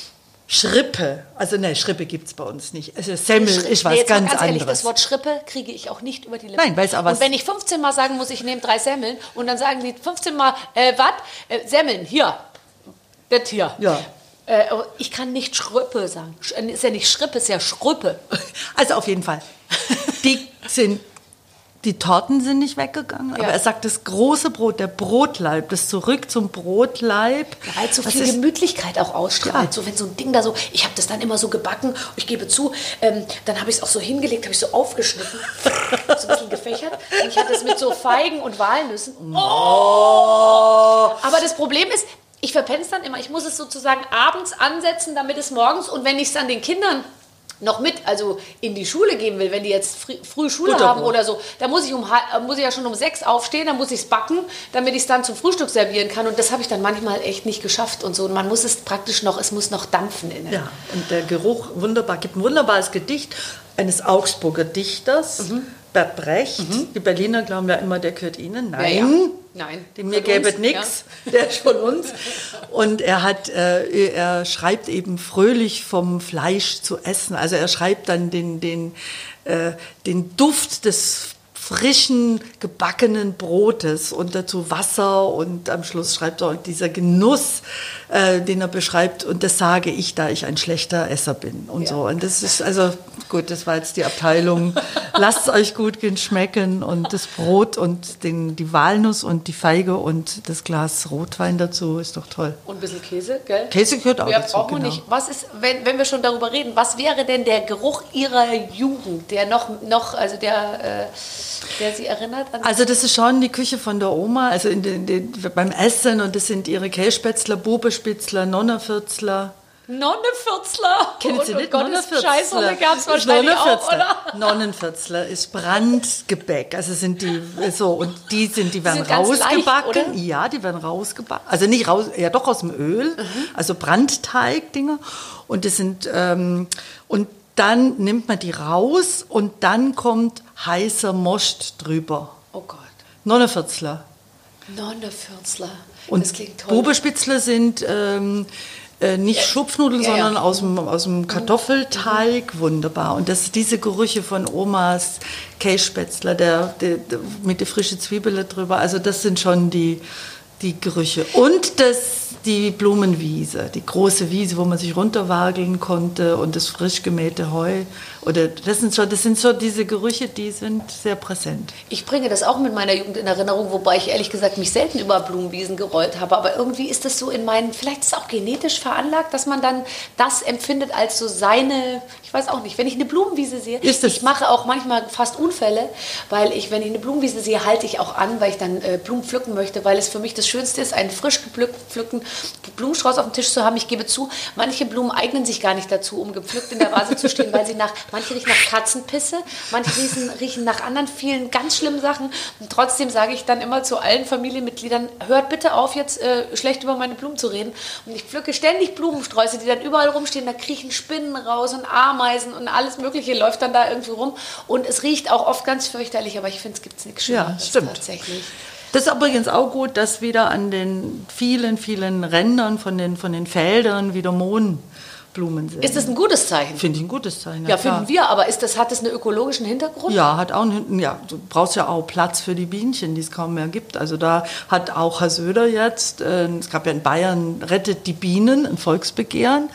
Schrippe, also ne, Schrippe gibt es bei uns nicht. Also Semmel Schri- ist was nee, jetzt mal ganz, ganz ehrlich, anderes. das Wort Schrippe kriege ich auch nicht über die Lippen. Nein, weil es aber und wenn ich fünfzehn Mal sagen muss, ich nehme drei Semmeln und dann sagen die fünfzehn Mal, äh, was? Äh, Semmeln, hier. Das hier. Ja. Äh, ich kann nicht Schrippe sagen. Sch- Ist ja nicht Schrippe, ist ja Schrippe. Also auf jeden Fall. Die sind, die Torten sind nicht weggegangen, Ja. aber er sagt, das große Brot, der Brotleib, das zurück zum Brotleib. Weil es so was viel ist- Gemütlichkeit auch ausstrahlt. Ja. So, wenn so ein Ding da so, ich habe das dann immer so gebacken, ich gebe zu, ähm, dann habe ich es auch so hingelegt, habe ich so aufgeschnitten, so ein bisschen gefächert. Und ich hatte es mit so Feigen und Walnüssen. Oh! Aber das Problem ist, ich verpenne es dann immer. Ich muss es sozusagen abends ansetzen, damit es morgens, und wenn ich es dann den Kindern noch mit, also in die Schule gehen will, wenn die jetzt früh, früh Schule Butterbrot. haben oder so, da muss ich, um, hal- muss ich ja schon um sechs aufstehen, dann muss ich es backen, damit ich es dann zum Frühstück servieren kann. Und das habe ich dann manchmal echt nicht geschafft und so. Und man muss es praktisch noch, es muss noch dampfen innen. Ja, und der Geruch, wunderbar, gibt ein wunderbares Gedicht eines Augsburger Dichters, Bert Brecht. Die Berliner glauben ja immer, der gehört ihnen. Nein. Ja, ja. Nein. Dem mir Von gäbe uns, es nichts, der ist von uns. Und er hat, äh, er schreibt eben fröhlich vom Fleisch zu essen. Also er schreibt dann den, den, äh, den Duft des frischen, gebackenen Brotes und dazu Wasser, und am Schluss schreibt er dieser Genuss, äh, den er beschreibt, und das sage ich, da ich ein schlechter Esser bin und Ja. so. Und das ist, also gut, das war jetzt die Abteilung, lasst es euch gut gehen schmecken, und das Brot und den, die Walnuss und die Feige und das Glas Rotwein dazu ist doch toll. Und ein bisschen Käse, gell? Käse gehört auch Ja, dazu, brauchen wir genau. nicht. Was ist, wenn, wenn wir schon darüber reden, was wäre denn der Geruch Ihrer Jugend, der noch, noch also der, äh, der Sie erinnert an... Also das ist schon die Küche von der Oma, also in den, den, beim Essen, und das sind ihre Kässpätzler, Bubespitzler, Nonnerfürzler. Nonnefürzler. Kennen Sie und, nicht? und Gottes Nonnerfürzler. Scheiße, gab es wahrscheinlich auch, Nonnerfürzler. oder? Nonnenfürzler ist Brandgebäck. Also sind die so, und die sind, die werden sind ganz leicht, rausgebacken. oder? Ja, die werden rausgebacken. Also nicht raus, ja doch aus dem Öl. Also Brandteig-Dinger. Und das sind, ähm, und dann nimmt man die raus, und dann kommt heißer Most drüber. Oh Gott. Nonnerfürzler. Nonnefürzler. Und Das klingt toll. Bubespitzler sind ähm, äh, nicht Schupfnudeln, Ja, ja. sondern aus dem, aus dem Kartoffelteig. Wunderbar. Und das, diese Gerüche von Omas Kässpätzler, der, der, der, mit der frischen Zwiebel drüber, also das sind schon die, die Gerüche. Und das, die Blumenwiese, die große Wiese, wo man sich runterwageln konnte, und das frisch gemähte Heu. Oder das sind schon, das sind so diese Gerüche, die sind sehr präsent. Ich bringe das auch mit meiner Jugend in Erinnerung, wobei ich ehrlich gesagt mich selten über Blumenwiesen gerollt habe. Aber irgendwie ist das so in meinen, vielleicht ist es auch genetisch veranlagt, dass man dann das empfindet als so seine, ich weiß auch nicht, wenn ich eine Blumenwiese sehe, Ist es- ich mache auch manchmal fast Unfälle, weil ich, wenn ich eine Blumenwiese sehe, halte ich auch an, weil ich dann äh, Blumen pflücken möchte, weil es für mich das Schönste ist, einen frisch gepflückten Blumenstrauß auf dem Tisch zu haben. Ich gebe zu, manche Blumen eignen sich gar nicht dazu, um gepflückt in der Vase zu stehen, weil sie nach, manche riechen nach Katzenpisse, manche riechen, riechen nach anderen vielen ganz schlimmen Sachen. Und trotzdem sage ich dann immer zu allen Familienmitgliedern, hört bitte auf, jetzt äh, schlecht über meine Blumen zu reden. Und ich pflücke ständig Blumensträuße, die dann überall rumstehen, da kriechen Spinnen raus und Ameisen und alles Mögliche läuft dann da irgendwie rum. Und es riecht auch oft ganz fürchterlich, aber ich finde, es gibt nichts Ja, Schöneres stimmt. tatsächlich. Das ist übrigens auch gut, dass wieder an den vielen, vielen Rändern von den, von den Feldern wieder Mohnblumen sind. Ist das ein gutes Zeichen? Finde ich ein gutes Zeichen. Ja, klar. finden wir, aber ist das, hat das einen ökologischen Hintergrund? Ja, hat auch einen, ja, du brauchst ja auch Platz für die Bienchen, die es kaum mehr gibt. Also da hat auch Herr Söder jetzt, äh, es gab ja in Bayern, rettet die Bienen, ein Volksbegehren,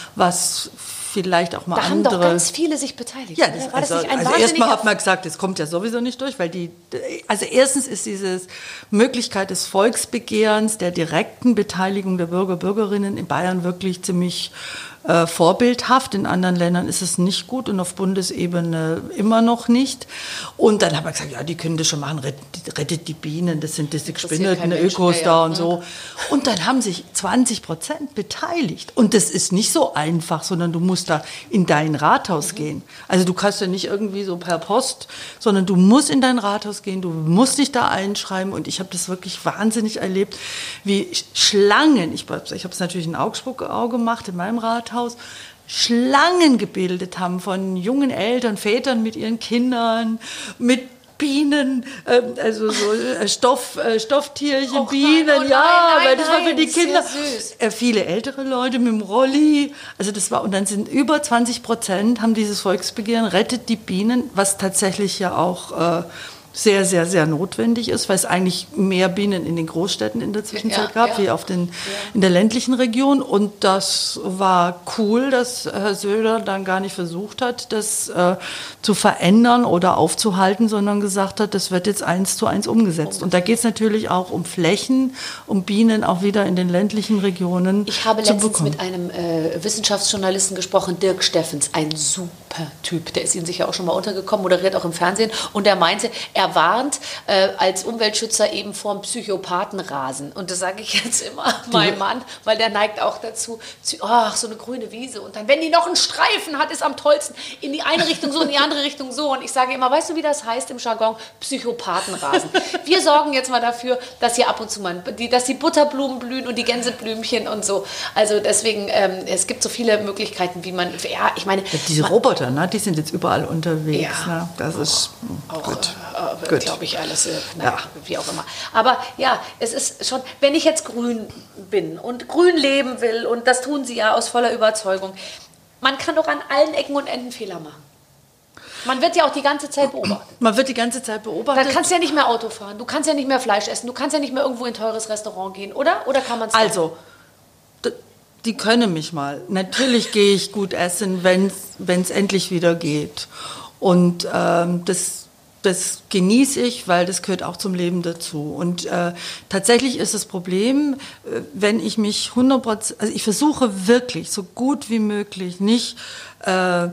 was vielleicht auch mal Da haben andere... doch ganz viele sich beteiligt. Ja, oder? das, War das also, nicht ein also wahnsinniger erstmal hat man gesagt, das kommt ja sowieso nicht durch, weil die, also erstens ist diese Möglichkeit des Volksbegehrens, der direkten Beteiligung der Bürger, Bürgerinnen in Bayern wirklich ziemlich äh, vorbildhaft. In anderen Ländern ist es nicht gut und auf Bundesebene immer noch nicht. Und dann hat man gesagt, ja, die können das schon machen, rettet, rettet die Bienen, das sind diese gespinneten kein Mensch Ökos mehr, da ja. und so. Und dann haben sich zwanzig Prozent beteiligt. Und das ist nicht so einfach, sondern du musst da in dein Rathaus gehen. Also du kannst ja nicht irgendwie so per Post, sondern du musst in dein Rathaus gehen, du musst dich da einschreiben. Und ich habe das wirklich wahnsinnig erlebt, wie Schlangen, ich, ich habe es natürlich in Augsburg auch gemacht, in meinem Rathaus, Schlangen gebildet haben von jungen Eltern, Vätern mit ihren Kindern, mit Bienen, äh, also so äh, Stoff, äh, Stofftierchen, Och, Bienen, nein, oh, ja, nein, weil das nein, war für die nein, sehr Kinder. süß. Äh, viele ältere Leute mit dem Rolli, also das war, und dann sind über zwanzig Prozent haben dieses Volksbegehren Rettet die Bienen, was tatsächlich ja auch äh, sehr, sehr, sehr notwendig ist, weil es eigentlich mehr Bienen in den Großstädten in der Zwischenzeit Ja, gab, ja. wie auf den, Ja. in der ländlichen Region. Und das war cool, dass Herr Söder dann gar nicht versucht hat, das äh, zu verändern oder aufzuhalten, sondern gesagt hat, das wird jetzt eins zu eins umgesetzt. Und da geht es natürlich auch um Flächen, um Bienen auch wieder in den ländlichen Regionen Ich habe zu letztens bekommen. mit einem äh, Wissenschaftsjournalisten gesprochen, Dirk Steffens, ein super Typ, der ist Ihnen sicher auch schon mal untergekommen, moderiert auch im Fernsehen, und der meinte, er warnt äh, als Umweltschützer eben vor dem Psychopathenrasen. Und das sage ich jetzt immer meinem Mann, weil der neigt auch dazu, zu, ach, so eine grüne Wiese. Und dann, wenn die noch einen Streifen hat, ist am tollsten in die eine Richtung so, in die andere Richtung so. Und ich sage immer, weißt du, wie das heißt im Jargon? Psychopathenrasen. Wir sorgen jetzt mal dafür, dass hier ab und zu mal, die, dass die Butterblumen blühen und die Gänseblümchen und so. Also deswegen, ähm, es gibt so viele Möglichkeiten, wie man, ja, ich meine... Diese man, Roboter, ne, die sind jetzt überall unterwegs. Ja. Ne? Das ist auch, gut. äh, Gut. glaube ich, alles, äh, naja, Ja. wie auch immer. Aber ja, es ist schon, wenn ich jetzt grün bin und grün leben will, und das tun Sie ja aus voller Überzeugung, man kann doch an allen Ecken und Enden Fehler machen. Man wird ja auch die ganze Zeit beobachtet. Man wird die ganze Zeit beobachtet. Dann kannst du ja nicht mehr Auto fahren, du kannst ja nicht mehr Fleisch essen, du kannst ja nicht mehr irgendwo in ein teures Restaurant gehen, oder? Oder kann man es Also, d- die können mich mal. Natürlich gehe ich gut essen, wenn es endlich wieder geht. Und ähm, das, das genieße ich, weil das gehört auch zum Leben dazu. Und äh, tatsächlich ist das Problem, äh, wenn ich mich hundert Prozent, also ich versuche wirklich so gut wie möglich nicht äh,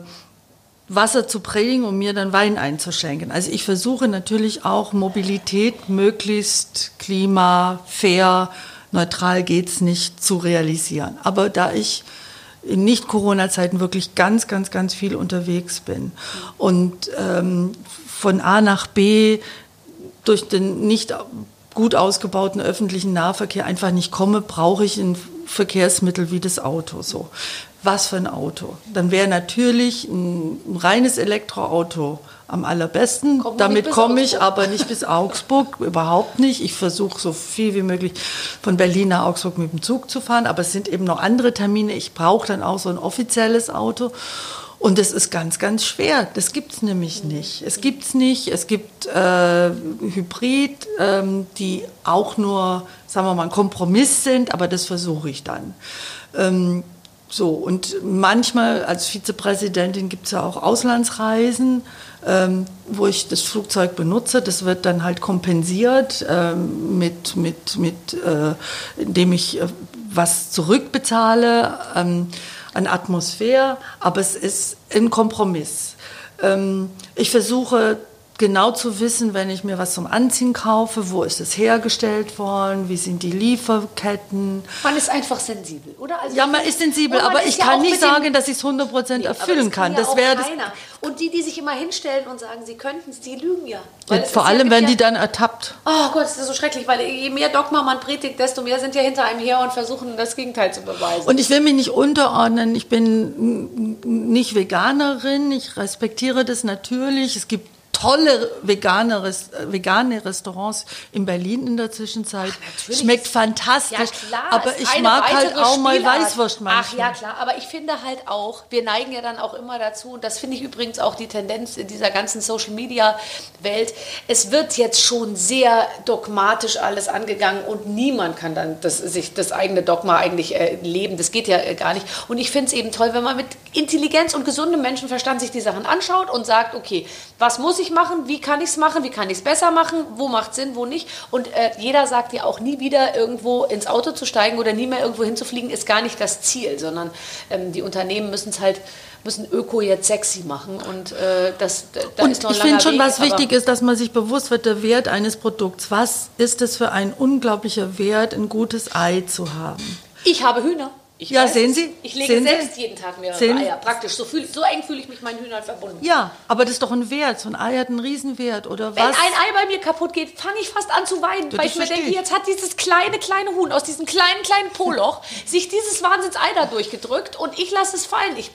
Wasser zu predigen und mir dann Wein einzuschenken. Also ich versuche natürlich auch Mobilität möglichst klima, fair, neutral geht's nicht zu realisieren. Aber da ich in Nicht-Corona-Zeiten wirklich ganz, ganz, ganz viel unterwegs bin und ähm, von A nach B durch den nicht gut ausgebauten öffentlichen Nahverkehr einfach nicht komme, brauche ich ein Verkehrsmittel wie das Auto. So. Was für ein Auto? Dann wäre natürlich ein, ein reines Elektroauto am allerbesten. Kommt man Damit nicht bis komme ich Augsburg? aber nicht bis Augsburg, überhaupt nicht. Ich versuche so viel wie möglich von Berlin nach Augsburg mit dem Zug zu fahren, aber es sind eben noch andere Termine. Ich brauche dann auch so ein offizielles Auto. Und das ist ganz, ganz schwer. Das gibt es nämlich nicht. Es gibt es nicht. Es gibt äh, Hybrid, ähm, die auch nur, sagen wir mal, ein Kompromiss sind, aber das versuche ich dann. Ähm, so, und manchmal als Vizepräsidentin gibt es ja auch Auslandsreisen, ähm, wo ich das Flugzeug benutze. Das wird dann halt kompensiert, ähm, mit, mit, mit, äh, indem ich äh, was zurückbezahle ähm, an Atmosphäre, aber es ist ein Kompromiss. Ähm, ich versuche genau zu wissen, wenn ich mir was zum Anziehen kaufe, wo ist es hergestellt worden, wie sind die Lieferketten. Man ist einfach sensibel, oder? Also Ja, man ist sensibel, und man aber ist ich ja kann auch nicht mit dem- sagen, dass ich es hundert Prozent Nee, aber erfüllen kann. Ja Das auch wäre das. keiner. Und die, die sich immer hinstellen und sagen, sie könnten es, die lügen ja. Weil es Vor ist allem ja, werden ja, die dann ertappt. Oh Gott, das ist so schrecklich, weil je mehr Dogma man predigt, desto mehr sind ja hinter einem her und versuchen, das Gegenteil zu beweisen. Und ich will mich nicht unterordnen. Ich bin nicht Veganerin. Ich respektiere das natürlich. Es gibt tolle vegane, Rest- vegane Restaurants in Berlin in der Zwischenzeit. natürlich. Schmeckt fantastisch. Ja, klar, aber ist ich eine mag halt weitere auch mal Spielart. Weißwurst manchmal. Ach ja, klar, aber ich finde halt auch, wir neigen ja dann auch immer dazu, und das finde ich übrigens auch die Tendenz in dieser ganzen Social-Media-Welt, es wird jetzt schon sehr dogmatisch alles angegangen und niemand kann dann das, sich das eigene Dogma eigentlich äh, leben, das geht ja äh, gar nicht. Und ich finde es eben toll, wenn man mit Intelligenz und gesundem Menschenverstand sich die Sachen anschaut und sagt, okay, was muss ich machen, wie kann ich es machen, wie kann ich es besser machen, wo macht Sinn, wo nicht. Und äh, jeder sagt ja auch, nie wieder irgendwo ins Auto zu steigen oder nie mehr irgendwo hinzufliegen, ist gar nicht das Ziel, sondern ähm, die Unternehmen müssen es halt, müssen Öko jetzt sexy machen und äh, das, da Und ist noch ein ich langer finde schon, Weg, was aber- wichtig ist, dass man sich bewusst wird, der Wert eines Produkts. Was ist es für ein unglaublicher Wert, ein gutes Ei zu haben? Ich habe Hühner. Ich Ja, weiß sehen es. Sie? Ich lege Sehen Sie? selbst jeden Tag mehrere Sehen- Eier, praktisch. So, fühl, so eng fühle ich mich meinen Hühnern verbunden. Ja, aber das ist doch ein Wert. So ein Ei hat einen Riesenwert, oder Wenn was? ein Ei bei mir kaputt geht, fange ich fast an zu weinen, Ja, weil das ich mir verstehe denke, ich. jetzt hat dieses kleine, kleine Huhn aus diesem kleinen, kleinen Poloch sich dieses Wahnsinns-Ei da durchgedrückt und ich lasse es fallen, ich Depp.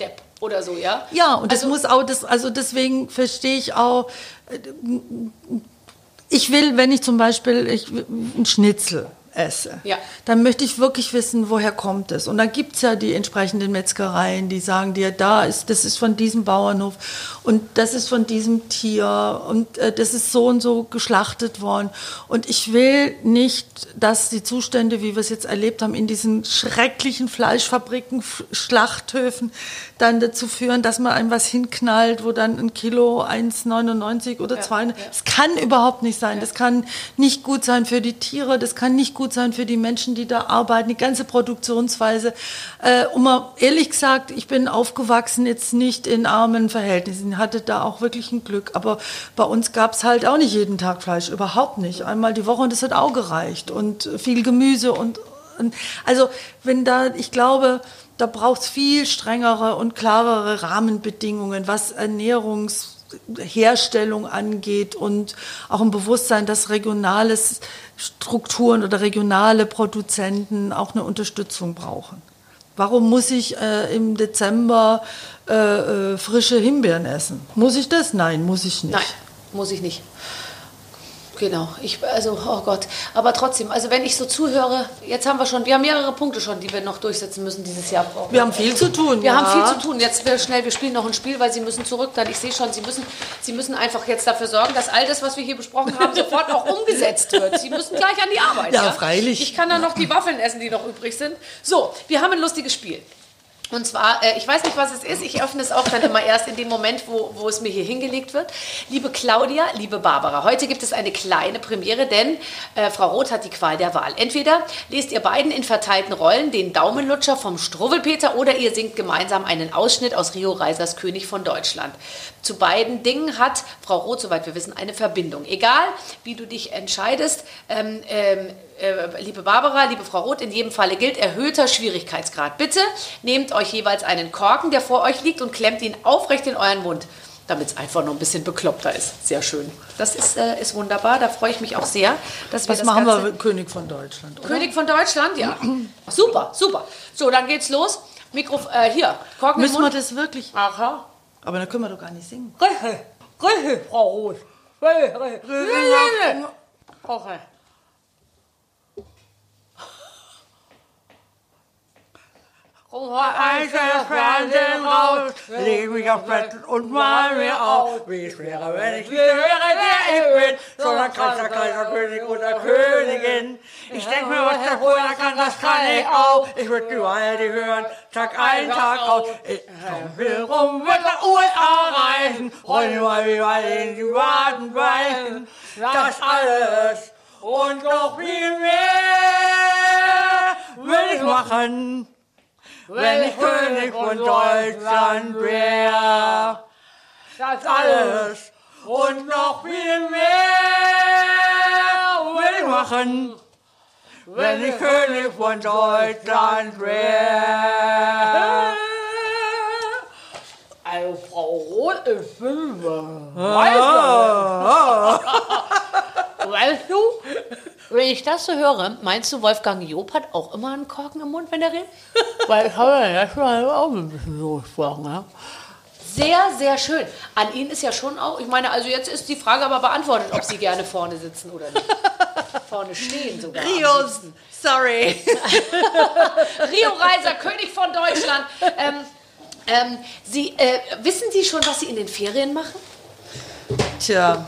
oder so, ja? Ja, und das also, muss auch, das, also deswegen verstehe ich auch, ich will, wenn ich zum Beispiel ich, ein Schnitzel esse, ja. dann möchte ich wirklich wissen, woher kommt es. Und dann gibt es ja die entsprechenden Metzgereien, die sagen dir, da ist, das ist von diesem Bauernhof und das ist von diesem Tier und äh, das ist so und so geschlachtet worden. Und ich will nicht, dass die Zustände, wie wir es jetzt erlebt haben, in diesen schrecklichen Fleischfabriken, F- Schlachthöfen, dann dazu führen, dass man einem was hinknallt, wo dann ein Kilo eins neunundneunzig oder ja, zwei. ja. Das kann überhaupt nicht sein. Ja. Das kann nicht gut sein für die Tiere, das kann nicht gut sein für die Menschen, die da arbeiten, die ganze Produktionsweise. Äh, und mal ehrlich gesagt, ich bin aufgewachsen jetzt nicht in armen Verhältnissen, hatte da auch wirklich ein Glück. Aber bei uns gab es halt auch nicht jeden Tag Fleisch, überhaupt nicht. Einmal die Woche und das hat auch gereicht. Und viel Gemüse und, und also wenn da, ich glaube, da braucht es viel strengere und klarere Rahmenbedingungen, was Ernährungsherstellung angeht und auch ein Bewusstsein, dass regionale Strukturen oder regionale Produzenten auch eine Unterstützung brauchen. Warum muss ich äh, im Dezember äh, äh, frische Himbeeren essen? Muss ich das? Nein, muss ich nicht. Nein, muss ich nicht. Genau, ich, also, oh Gott. Aber trotzdem, also wenn ich so zuhöre, jetzt haben wir schon, wir haben mehrere Punkte schon, die wir noch durchsetzen müssen dieses Jahr. Wir haben viel zu tun. Wir ja. haben viel zu tun. Jetzt wir schnell, wir spielen noch ein Spiel, weil Sie müssen zurück dann. Ich sehe schon, Sie müssen, Sie müssen einfach jetzt dafür sorgen, dass all das, was wir hier besprochen haben, sofort auch umgesetzt wird. Sie müssen gleich an die Arbeit. Ja, Ja, freilich. Ich kann dann noch die Waffeln essen, die noch übrig sind. So, wir haben ein lustiges Spiel. Und zwar, äh, ich weiß nicht, was es ist, ich öffne es auch dann immer erst in dem Moment, wo, wo es mir hier hingelegt wird. Liebe Claudia, liebe Barbara, heute gibt es eine kleine Premiere, denn äh, Frau Roth hat die Qual der Wahl. Entweder lest ihr beiden in verteilten Rollen den Daumenlutscher vom Struwwelpeter oder ihr singt gemeinsam einen Ausschnitt aus Rio Reisers König von Deutschland. Zu beiden Dingen hat Frau Roth, soweit wir wissen, eine Verbindung. Egal, wie du dich entscheidest, ähm, ähm, äh, liebe Barbara, liebe Frau Roth, in jedem Falle gilt erhöhter Schwierigkeitsgrad. Bitte nehmt euch jeweils einen Korken, der vor euch liegt, und klemmt ihn aufrecht in euren Mund, damit es einfach noch ein bisschen bekloppter ist. Sehr schön. Das ist, äh, ist wunderbar, da freue ich mich auch sehr. Dass wir Was das machen Ganze wir mit König von Deutschland? Oder? König von Deutschland, ja. Super, super. So, dann geht's los. Mikro, äh, hier, Korken Müssen im wir Mund. das wirklich? Aha. Aber dann können wir doch gar nicht singen. Richtig, richtig, Frau Roth. Richtig, richtig. Okay. Einzelnes Fernsehen raus, leg mich aufs Bett und mal mir auf, wie es wäre, wenn ich nicht wäre, der ich bin, sondern Kaiser, Kaiser, König oder Königin. Ich denk mir, was der vorher kann, das kann ich auch. Ich würd die Weide hören, Tag ein, Tag aus. Ich will rum, wird nach U S A reisen, rollen mal wie weit in die Waden beißen. Das alles und noch viel mehr will ich machen, wenn ich König von Deutschland wär. Das alles und noch viel mehr will ich machen, wenn ich König von Deutschland wär. Also Frau Roth, ich bin weißt du, wenn ich das so höre, meinst du, Wolfgang Job hat auch immer einen Korken im Mund, wenn er redet? Weil ich habe ja schon auch ein bisschen so gesprochen, ja. Sehr, sehr schön. An Ihnen ist ja schon auch, ich meine, also jetzt ist die Frage aber beantwortet, ob Sie gerne vorne sitzen oder nicht. Vorne stehen sogar. Rio, sorry. Rio Reiser, König von Deutschland. Ähm, ähm, Sie, äh, wissen Sie schon, was Sie in den Ferien machen? Tja.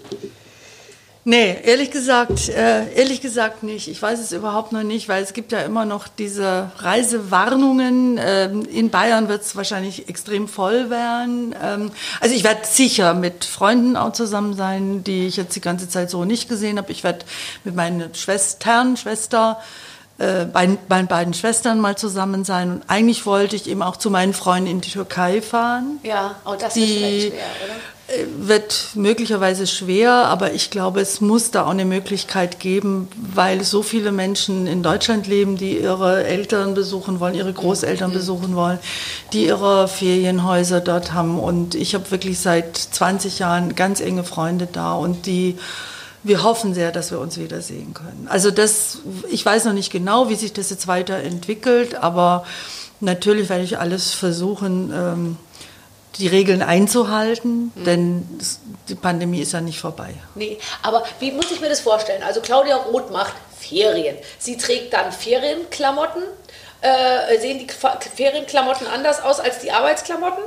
Nee, ehrlich gesagt, äh, ehrlich gesagt nicht. Ich weiß es überhaupt noch nicht, weil es gibt ja immer noch diese Reisewarnungen. Ähm, in Bayern wird es wahrscheinlich extrem voll werden. Ähm, also ich werde sicher mit Freunden auch zusammen sein, die ich jetzt die ganze Zeit so nicht gesehen habe. Ich werde mit meinen Schwestern, Schwester, äh, bei meinen beiden Schwestern mal zusammen sein. Und eigentlich wollte ich eben auch zu meinen Freunden in die Türkei fahren. Ja, oh, das wird Die- vielleicht schwer, oder? Wird möglicherweise schwer, aber ich glaube, es muss da auch eine Möglichkeit geben, weil so viele Menschen in Deutschland leben, die ihre Eltern besuchen wollen, ihre Großeltern besuchen wollen, die ihre Ferienhäuser dort haben. Und ich habe wirklich seit zwanzig Jahren ganz enge Freunde da und die, wir hoffen sehr, dass wir uns wiedersehen können. Also das, ich weiß noch nicht genau, wie sich das jetzt weiterentwickelt, aber Natürlich werde ich alles versuchen, ähm, die Regeln einzuhalten, mhm. denn die Pandemie ist ja nicht vorbei. Nee, aber wie muss ich mir das vorstellen? Also Claudia Roth macht Ferien. Sie trägt dann Ferienklamotten. Äh, sehen die Ferienklamotten anders aus als die Arbeitsklamotten?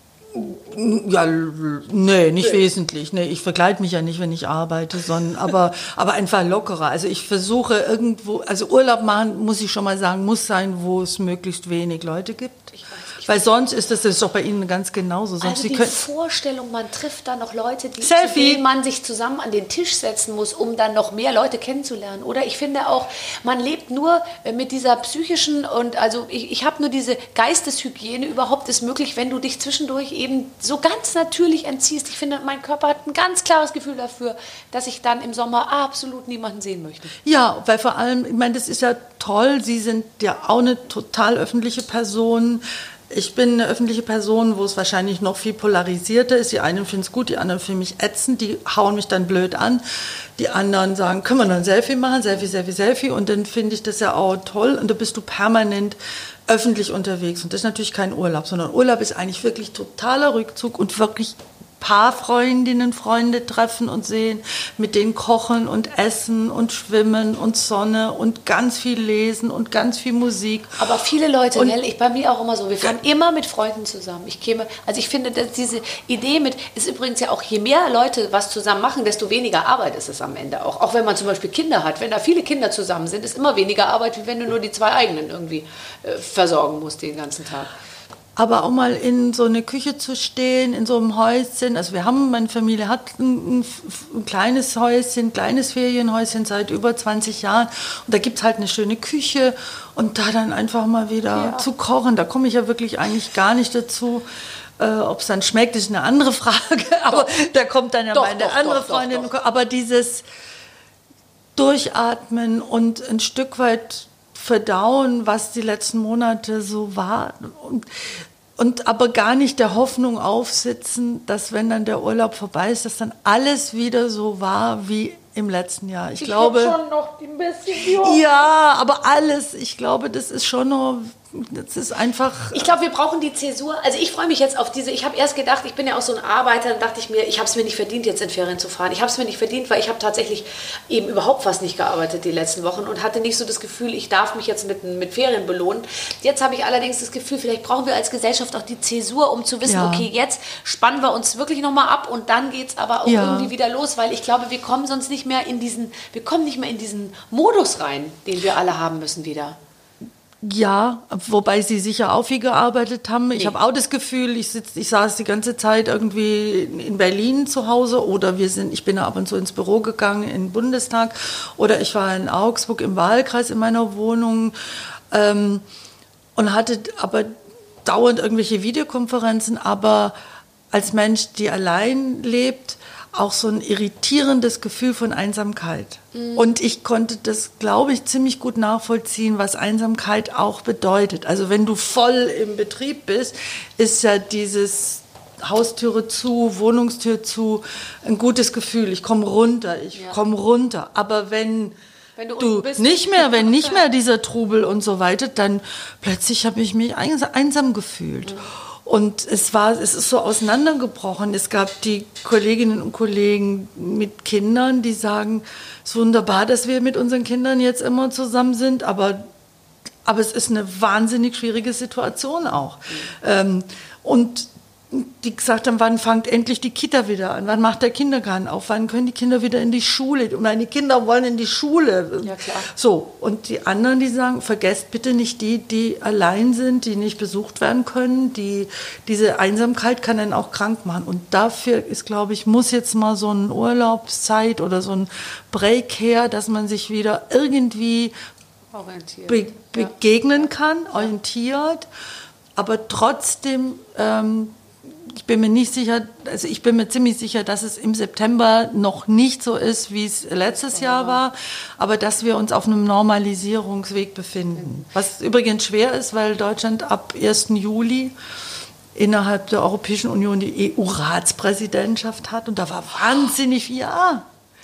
Ja, nee, nicht nee. wesentlich. Nee, ich verkleide mich ja nicht, wenn ich arbeite, sondern aber, aber einfach lockerer. Also ich versuche irgendwo, also Urlaub machen, muss ich schon mal sagen, muss sein, wo es möglichst wenig Leute gibt. Ich weiß, ich Weil sonst ist das, das ist doch bei Ihnen ganz genauso. Sonst also Sie die können Vorstellung, man trifft da noch Leute, die, Selfie. zu denen man sich zusammen an den Tisch setzen muss, um dann noch mehr Leute kennenzulernen. Oder ich finde auch, man lebt nur mit dieser psychischen und also ich, ich habe nur diese Geisteshygiene überhaupt ist möglich, wenn du dich zwischendurch eben so ganz natürlich entziehst. Ich finde, mein Körper hat ein ganz klares Gefühl dafür, dass ich dann im Sommer absolut niemanden sehen möchte. Ja, weil vor allem, ich meine, das ist ja toll, Sie sind ja auch eine total öffentliche Person. Ich bin eine öffentliche Person, wo es wahrscheinlich noch viel polarisierter ist. Die einen finden es gut, die anderen finden mich ätzend, die hauen mich dann blöd an. Die anderen sagen, können wir noch ein Selfie machen? Selfie, Selfie, Selfie. Und dann finde ich das ja auch toll. Und da bist du permanent öffentlich unterwegs. Und das ist natürlich kein Urlaub, sondern Urlaub ist eigentlich wirklich totaler Rückzug und wirklich Paarfreundinnen, Freunde treffen und sehen, mit denen kochen und essen und schwimmen und Sonne und ganz viel lesen und ganz viel Musik. Aber viele Leute, und, gell, ich bei mir auch immer so, wir fahren immer mit Freunden zusammen. Ich käme, also ich finde, dass diese Idee mit, ist übrigens ja auch, je mehr Leute was zusammen machen, desto weniger Arbeit ist es am Ende auch. Auch wenn man zum Beispiel Kinder hat, wenn da viele Kinder zusammen sind, ist immer weniger Arbeit, wie wenn du nur die zwei eigenen irgendwie äh, versorgen musst den ganzen Tag. Aber auch mal in so eine Küche zu stehen, in so einem Häuschen. Also wir haben, meine Familie hat ein, ein, ein kleines Häuschen, ein kleines Ferienhäuschen seit über zwanzig Jahren. Und da gibt es halt eine schöne Küche. Und da dann einfach mal wieder ja. zu kochen, da komme ich ja wirklich eigentlich gar nicht dazu. Äh, ob es dann schmeckt, ist eine andere Frage. Aber doch. Da kommt dann ja doch, meine doch, andere doch, Freundin. Doch, doch. Aber dieses Durchatmen und ein Stück weit verdauen, was die letzten Monate so war und, und aber gar nicht der Hoffnung aufsitzen, dass wenn dann der Urlaub vorbei ist, dass dann alles wieder so war wie im letzten Jahr. Ich, ich glaube schon noch ein bisschen jung. Ja, aber alles, ich glaube, das ist schon noch, das ist einfach. Ich glaube, wir brauchen die Zäsur. Also ich freue mich jetzt auf diese, ich habe erst gedacht, ich bin ja auch so ein Arbeiter, dann dachte ich mir, ich habe es mir nicht verdient, jetzt in Ferien zu fahren. Ich habe es mir nicht verdient, weil ich habe tatsächlich eben überhaupt fast nicht gearbeitet die letzten Wochen und hatte nicht so das Gefühl, ich darf mich jetzt mit, mit Ferien belohnen. Jetzt habe ich allerdings das Gefühl, vielleicht brauchen wir als Gesellschaft auch die Zäsur, um zu wissen, ja. okay, jetzt spannen wir uns wirklich nochmal ab und dann geht es aber auch ja. irgendwie wieder los, weil ich glaube, wir kommen sonst nicht mehr in diesen, wir kommen nicht mehr in diesen Modus rein, den wir alle haben müssen wieder. Ja, wobei Sie sicher auch viel gearbeitet haben. Ich nee. habe auch das Gefühl, ich, sitz, ich saß die ganze Zeit irgendwie in Berlin zu Hause oder wir sind, ich bin ab und zu ins Büro gegangen, in den Bundestag oder ich war in Augsburg im Wahlkreis in meiner Wohnung ähm, und hatte aber dauernd irgendwelche Videokonferenzen, aber als Mensch, die allein lebt, auch so ein irritierendes Gefühl von Einsamkeit. Mhm. Und ich konnte das, glaube ich, ziemlich gut nachvollziehen, was Einsamkeit auch bedeutet. Also wenn du voll im Betrieb bist, ist ja dieses Haustüre zu, Wohnungstür zu, ein gutes Gefühl. Ich komme runter, ich ja. komme runter. Aber wenn, wenn du, du bist, nicht mehr, wenn nicht mehr dieser Trubel und so weiter, dann plötzlich habe ich mich einsam gefühlt. Mhm. Und es war, es ist so auseinandergebrochen. Es gab die Kolleginnen und Kollegen mit Kindern, die sagen, es ist wunderbar, dass wir mit unseren Kindern jetzt immer zusammen sind, aber, aber es ist eine wahnsinnig schwierige Situation auch. Mhm. Ähm, und die gesagt haben, wann fängt endlich die Kita wieder an? Wann macht der Kindergarten auf? Wann können die Kinder wieder in die Schule? Und meine Kinder wollen in die Schule. Ja, klar. So, und die anderen, die sagen, vergesst bitte nicht die, die allein sind, die nicht besucht werden können. Die, diese Einsamkeit kann dann auch krank machen. Und dafür ist, glaube ich, muss jetzt mal so eine Urlaubszeit oder so ein Break her, dass man sich wieder irgendwie be- begegnen kann, orientiert. Aber trotzdem ähm, ich bin mir nicht sicher, also ich bin mir ziemlich sicher, dass es im September noch nicht so ist, wie es letztes Jahr war, aber dass wir uns auf einem Normalisierungsweg befinden. Was übrigens schwer ist, weil Deutschland ab ersten Juli innerhalb der Europäischen Union die E U-Ratspräsidentschaft hat und da war wahnsinnig, ja,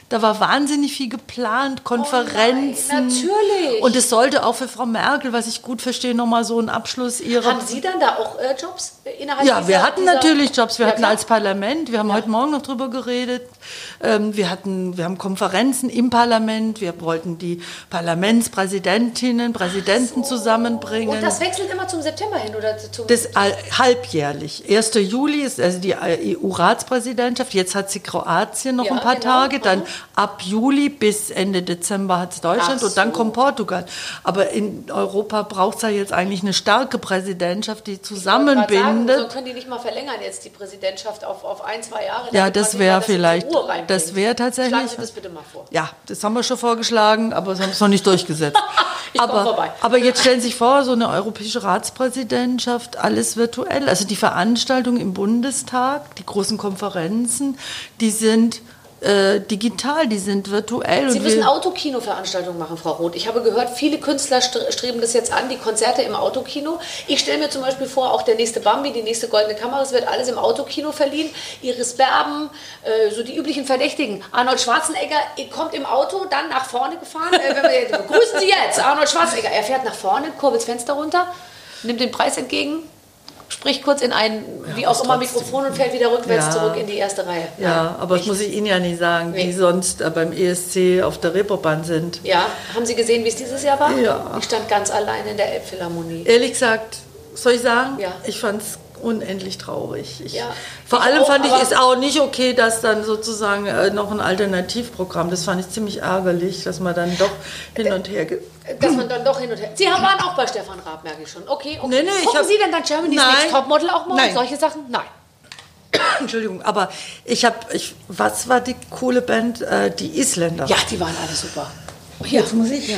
Da war wahnsinnig viel geplant, Konferenzen. Oh nein, natürlich. Und es sollte auch für Frau Merkel, was ich gut verstehe, nochmal so ein Abschluss ihrer... Haben Sie dann da auch äh, Jobs äh, innerhalb Ja, dieser, wir hatten dieser natürlich Jobs. Wir Ja, hatten klar. als Parlament, wir haben heute Morgen noch drüber geredet, ähm, wir, hatten, wir haben Konferenzen im Parlament, wir wollten die Parlamentspräsidentinnen, Präsidenten zusammenbringen. Und das wechselt immer zum September hin oder zum... Das all- halbjährlich. erster Juli ist also die E U-Ratspräsidentschaft. Jetzt hat sie Kroatien noch Ja, ein paar genau. Tage. Dann Mhm. ab Juli bis Ende Dezember hat es Deutschland Ach und dann so. kommt Portugal. Aber in Europa braucht es ja jetzt eigentlich eine starke Präsidentschaft, die Ich wollte zusammenbindet. gerade sagen, so können die nicht mal verlängern jetzt die Präsidentschaft auf, auf ein, zwei Jahre? Ja, damit das man wäre wieder in die vielleicht- Ruhe reinbringt. das wäre tatsächlich- Schlagen Sie das bitte mal vor. Ja, das haben wir schon vorgeschlagen, aber sie haben es noch nicht durchgesetzt. Ich komm aber, vorbei. aber jetzt stellen Sie sich vor, so eine europäische Ratspräsidentschaft, alles virtuell. Also die Veranstaltungen im Bundestag, die großen Konferenzen, die sind äh, digital, die sind virtuell. Sie und müssen wir- Autokino-Veranstaltungen machen, Frau Roth. Ich habe gehört, viele Künstler stre- streben das jetzt an, die Konzerte im Autokino. Ich stelle mir zum Beispiel vor, auch der nächste Bambi, die nächste Goldene Kamera, es wird alles im Autokino verliehen. Iris Berben, äh, so die üblichen Verdächtigen. Arnold Schwarzenegger kommt im Auto, dann nach vorne gefahren. Äh, wenn wir, begrüßen Sie jetzt Arnold Schwarzenegger. Er fährt nach vorne, kurbelt das Fenster runter, nimmt den Preis entgegen, spricht kurz in ein, wie auch immer, Mikrofon und fällt wieder rückwärts Ja. zurück in die erste Reihe. Ja, aber das Nicht. muss ich Ihnen ja nicht sagen, die Nee. sonst äh, beim E S C auf der Reeperbahn sind. Ja, haben Sie gesehen, wie es dieses Jahr war? Ja. Ich stand ganz allein in der Elbphilharmonie. Ehrlich gesagt, soll ich sagen, Ja. ich fand es unendlich traurig. Ich, Ja. Vor Ich allem auch, fand ich aber- es auch nicht okay, dass dann sozusagen äh, noch ein Alternativprogramm, das fand ich ziemlich ärgerlich, dass man dann doch hin und her... Ge Dass man dann doch hin und her... Sie haben- waren auch bei Stefan Raab, merke ich schon. Okay, okay. Nee, nee, ich Gucken hab- Sie denn dann Germany's Nein. Next Topmodel auch mal? Nein. Solche Sachen? Nein. Entschuldigung, aber ich habe... Ich, was war die coole Band? Äh, die Isländer. Ja, die waren alle super. Jetzt muss ich...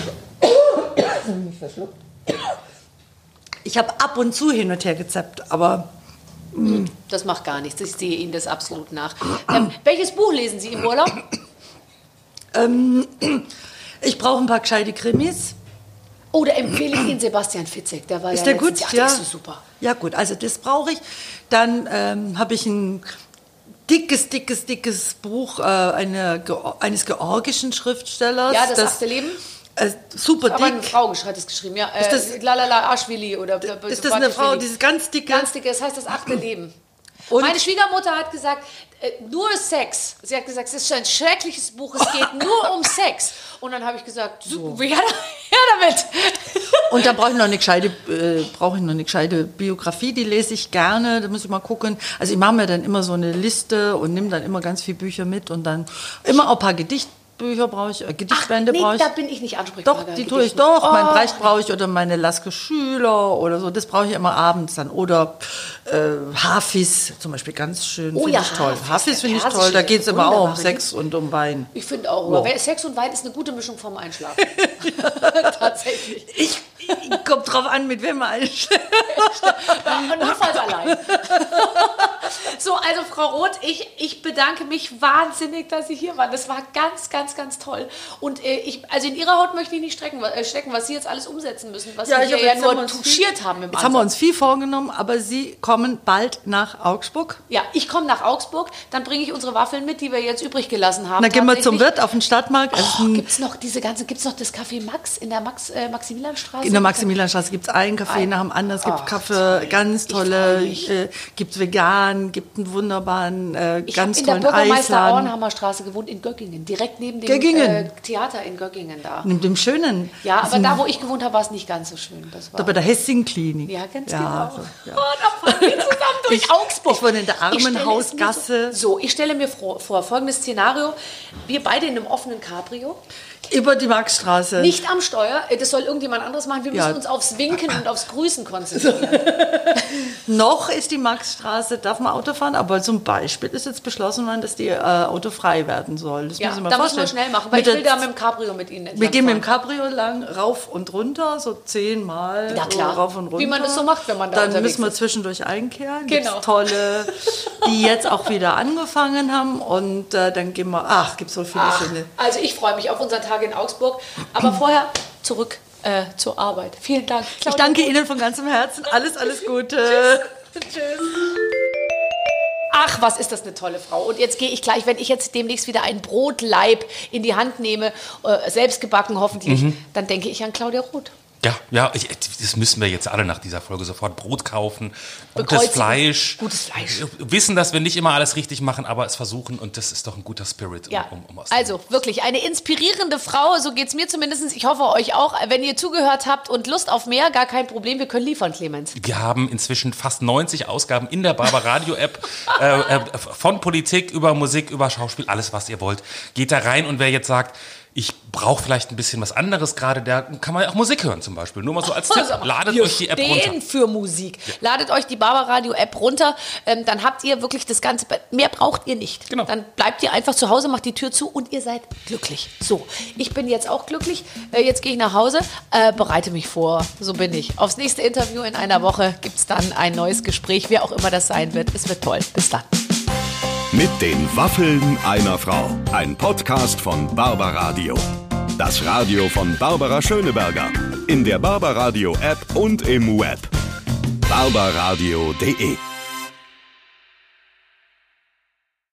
Ich habe ab und zu hin und her gezappt, aber... Das macht gar nichts. Ich sehe Ihnen das absolut nach. Ähm, welches Buch lesen Sie im Urlaub? Ähm, ich brauche ein paar gescheite Krimis. Oh, da empfehle ich Ihnen Sebastian Fitzek. Der war Ist ja der letztens- gut? Ja, der ist so super. Ja gut, also das brauche ich. Dann ähm, habe ich ein dickes, dickes, dickes Buch äh, eine, Geo- eines georgischen Schriftstellers. Ja, das achte Leben? Äh, super Aber eine dick. Frau hat es geschrieben, ja. Äh, Ist das- Lalala Aschwili oder Ist das eine Frau, Batischvili. dieses ganz dicke? Ganz dicke, das heißt das achte Leben. Und- Meine Schwiegermutter hat gesagt, äh, nur Sex. Sie hat gesagt, es ist ein schreckliches Buch, es geht nur um Sex. Und dann habe ich gesagt, so. ja, ja damit. Und da brauche ich noch eine gescheite, äh, brauche ich noch eine gescheite Biografie, die lese ich gerne, da muss ich mal gucken. Also ich mache mir dann immer so eine Liste und nehme dann immer ganz viele Bücher mit und dann immer auch ein paar Gedichtbücher brauche ich, äh, Gedichtbände nee, brauche ich. da bin ich nicht ansprechbar. Doch, die tue ich doch. Mein Brecht brauche ich oder meine Laske Schüler oder so. Das brauche ich immer abends dann. Oder äh, Hafis zum Beispiel, ganz schön. Oh finde ja, ich toll. Hafis, Hafis der finde ich persische, toll. Da geht es aber auch um wunderbare Sex und um Wein. Ich finde auch, Wow. aber Sex und Wein ist eine gute Mischung vorm Einschlafen. Tatsächlich. Ich, ich komme drauf an, mit wem man einschläft. Und notfalls allein. So, also Frau Roth, ich, ich bedanke mich wahnsinnig, dass Sie hier waren. Das war ganz, ganz, ganz toll. Und äh, ich, also in Ihrer Haut möchte ich nicht strecken, äh, stecken, was Sie jetzt alles umsetzen müssen, was Ja, Sie ich hier hab ja jetzt haben wir nur uns touchiert viel- haben im Jetzt haben wir Ansatz. uns viel vorgenommen, aber Sie kommen bald nach Augsburg. Ja, ich komme nach Augsburg, dann bringe ich unsere Waffeln mit, die wir jetzt übrig gelassen haben. Dann gehen wir zum tatsächlich. Wirt auf den Stadtmarkt. Es ist ein- Gibt es noch diese ganze, gibt's noch das Café Max in der Max, äh, Maximilianstraße? In der Maximilianstraße gibt es einen Kaffee Ein- nach dem anderen. Es gibt Ach, Kaffee, toll. ganz Ich tolle, freu mich. äh, gibt vegan, gibt einen wunderbaren, äh, Ich habe ganz in der tollen Bürgermeister Eisladen. Ornhammer Straße gewohnt, in Göggingen, direkt neben dem Göggingen? Äh, Theater in Göggingen da. Mit dem schönen. Ja, das aber ist da, ein- wo ich gewohnt habe, war es nicht ganz so schön. Das war Da bei der Hessing-Klinik. ja, ganz Ja, genau. so, ja. Oh, da fahren wir zusammen durch Ich- Augsburg. ich wohne in der Ich stelle es mir Armenhausgasse. So, so, ich stelle mir vor, vor folgendes Szenario. Wir beide in einem offenen Cabrio, Über die Maxstraße. nicht am Steuer. Äh, Das soll irgendjemand anderes machen. Wir müssen Ja. uns aufs Winken und aufs Grüßen konzentrieren. Noch ist die Maxstraße, darf man Auto fahren, aber zum Beispiel ist jetzt beschlossen worden, dass die äh, autofrei werden soll. Das Ja, müssen da wir müssen wir vorstellen. schnell machen, weil Mit ich will der- da mit dem Cabrio mit Ihnen entlang Wir gehen mit dem fahren. Cabrio lang, rauf und runter, so zehnmal. Ja, klar. So rauf und runter. Wie man das so macht, wenn man da Dann unterwegs müssen wir ist. zwischendurch einkehren. Genau. Gibt's tolle, die jetzt auch wieder angefangen haben. Und äh, dann gehen wir, ach, gibt so viele Ach, schöne. also ich freue mich auf unseren Tag in Augsburg. Aber vorher zurück äh, zur Arbeit. Vielen Dank. Ich danke Ihnen von ganzem Herzen. Alles, alles Gute. Tschüss. ach, was ist das eine tolle Frau. Und jetzt gehe ich gleich, wenn ich jetzt demnächst wieder einen Brotlaib in die Hand nehme, äh, selbst gebacken hoffentlich, mhm. dann denke ich an Claudia Roth. Ja, ja, ich, das müssen wir jetzt alle nach dieser Folge sofort Brot kaufen, gutes Fleisch. Gutes Fleisch. Wir wissen, dass wir nicht immer alles richtig machen, aber es versuchen und das ist doch ein guter Spirit. Ja. Um, um, um also wirklich eine inspirierende Frau, so geht es mir zumindest. Ich hoffe euch auch. Wenn ihr zugehört habt und Lust auf mehr, gar kein Problem, wir können liefern, Clemens. Wir haben inzwischen fast neunzig Ausgaben in der Barbaradio-App äh, äh, von Politik über Musik, über Schauspiel, alles, was ihr wollt. Geht da rein und wer jetzt sagt, ich brauche vielleicht ein bisschen was anderes gerade, da kann man auch Musik hören zum Beispiel. Nur mal so als Tipp, ladet euch die App runter. Wir stehen für Musik. Ja. Ladet euch die Barbaradio-App runter, ähm, dann habt ihr wirklich das Ganze, mehr braucht ihr nicht. Genau. Dann bleibt ihr einfach zu Hause, macht die Tür zu und ihr seid glücklich. So, ich bin jetzt auch glücklich, äh, jetzt gehe ich nach Hause, äh, bereite mich vor, so bin ich. Aufs nächste Interview in einer Woche gibt es dann ein neues Gespräch, wer auch immer das sein wird. Es wird toll. Bis dann. Mit den Waffeln einer Frau. Ein Podcast von Barbaradio. Das Radio von Barbara Schöneberger. In der Barbaradio App und im Web. barbaradio punkt de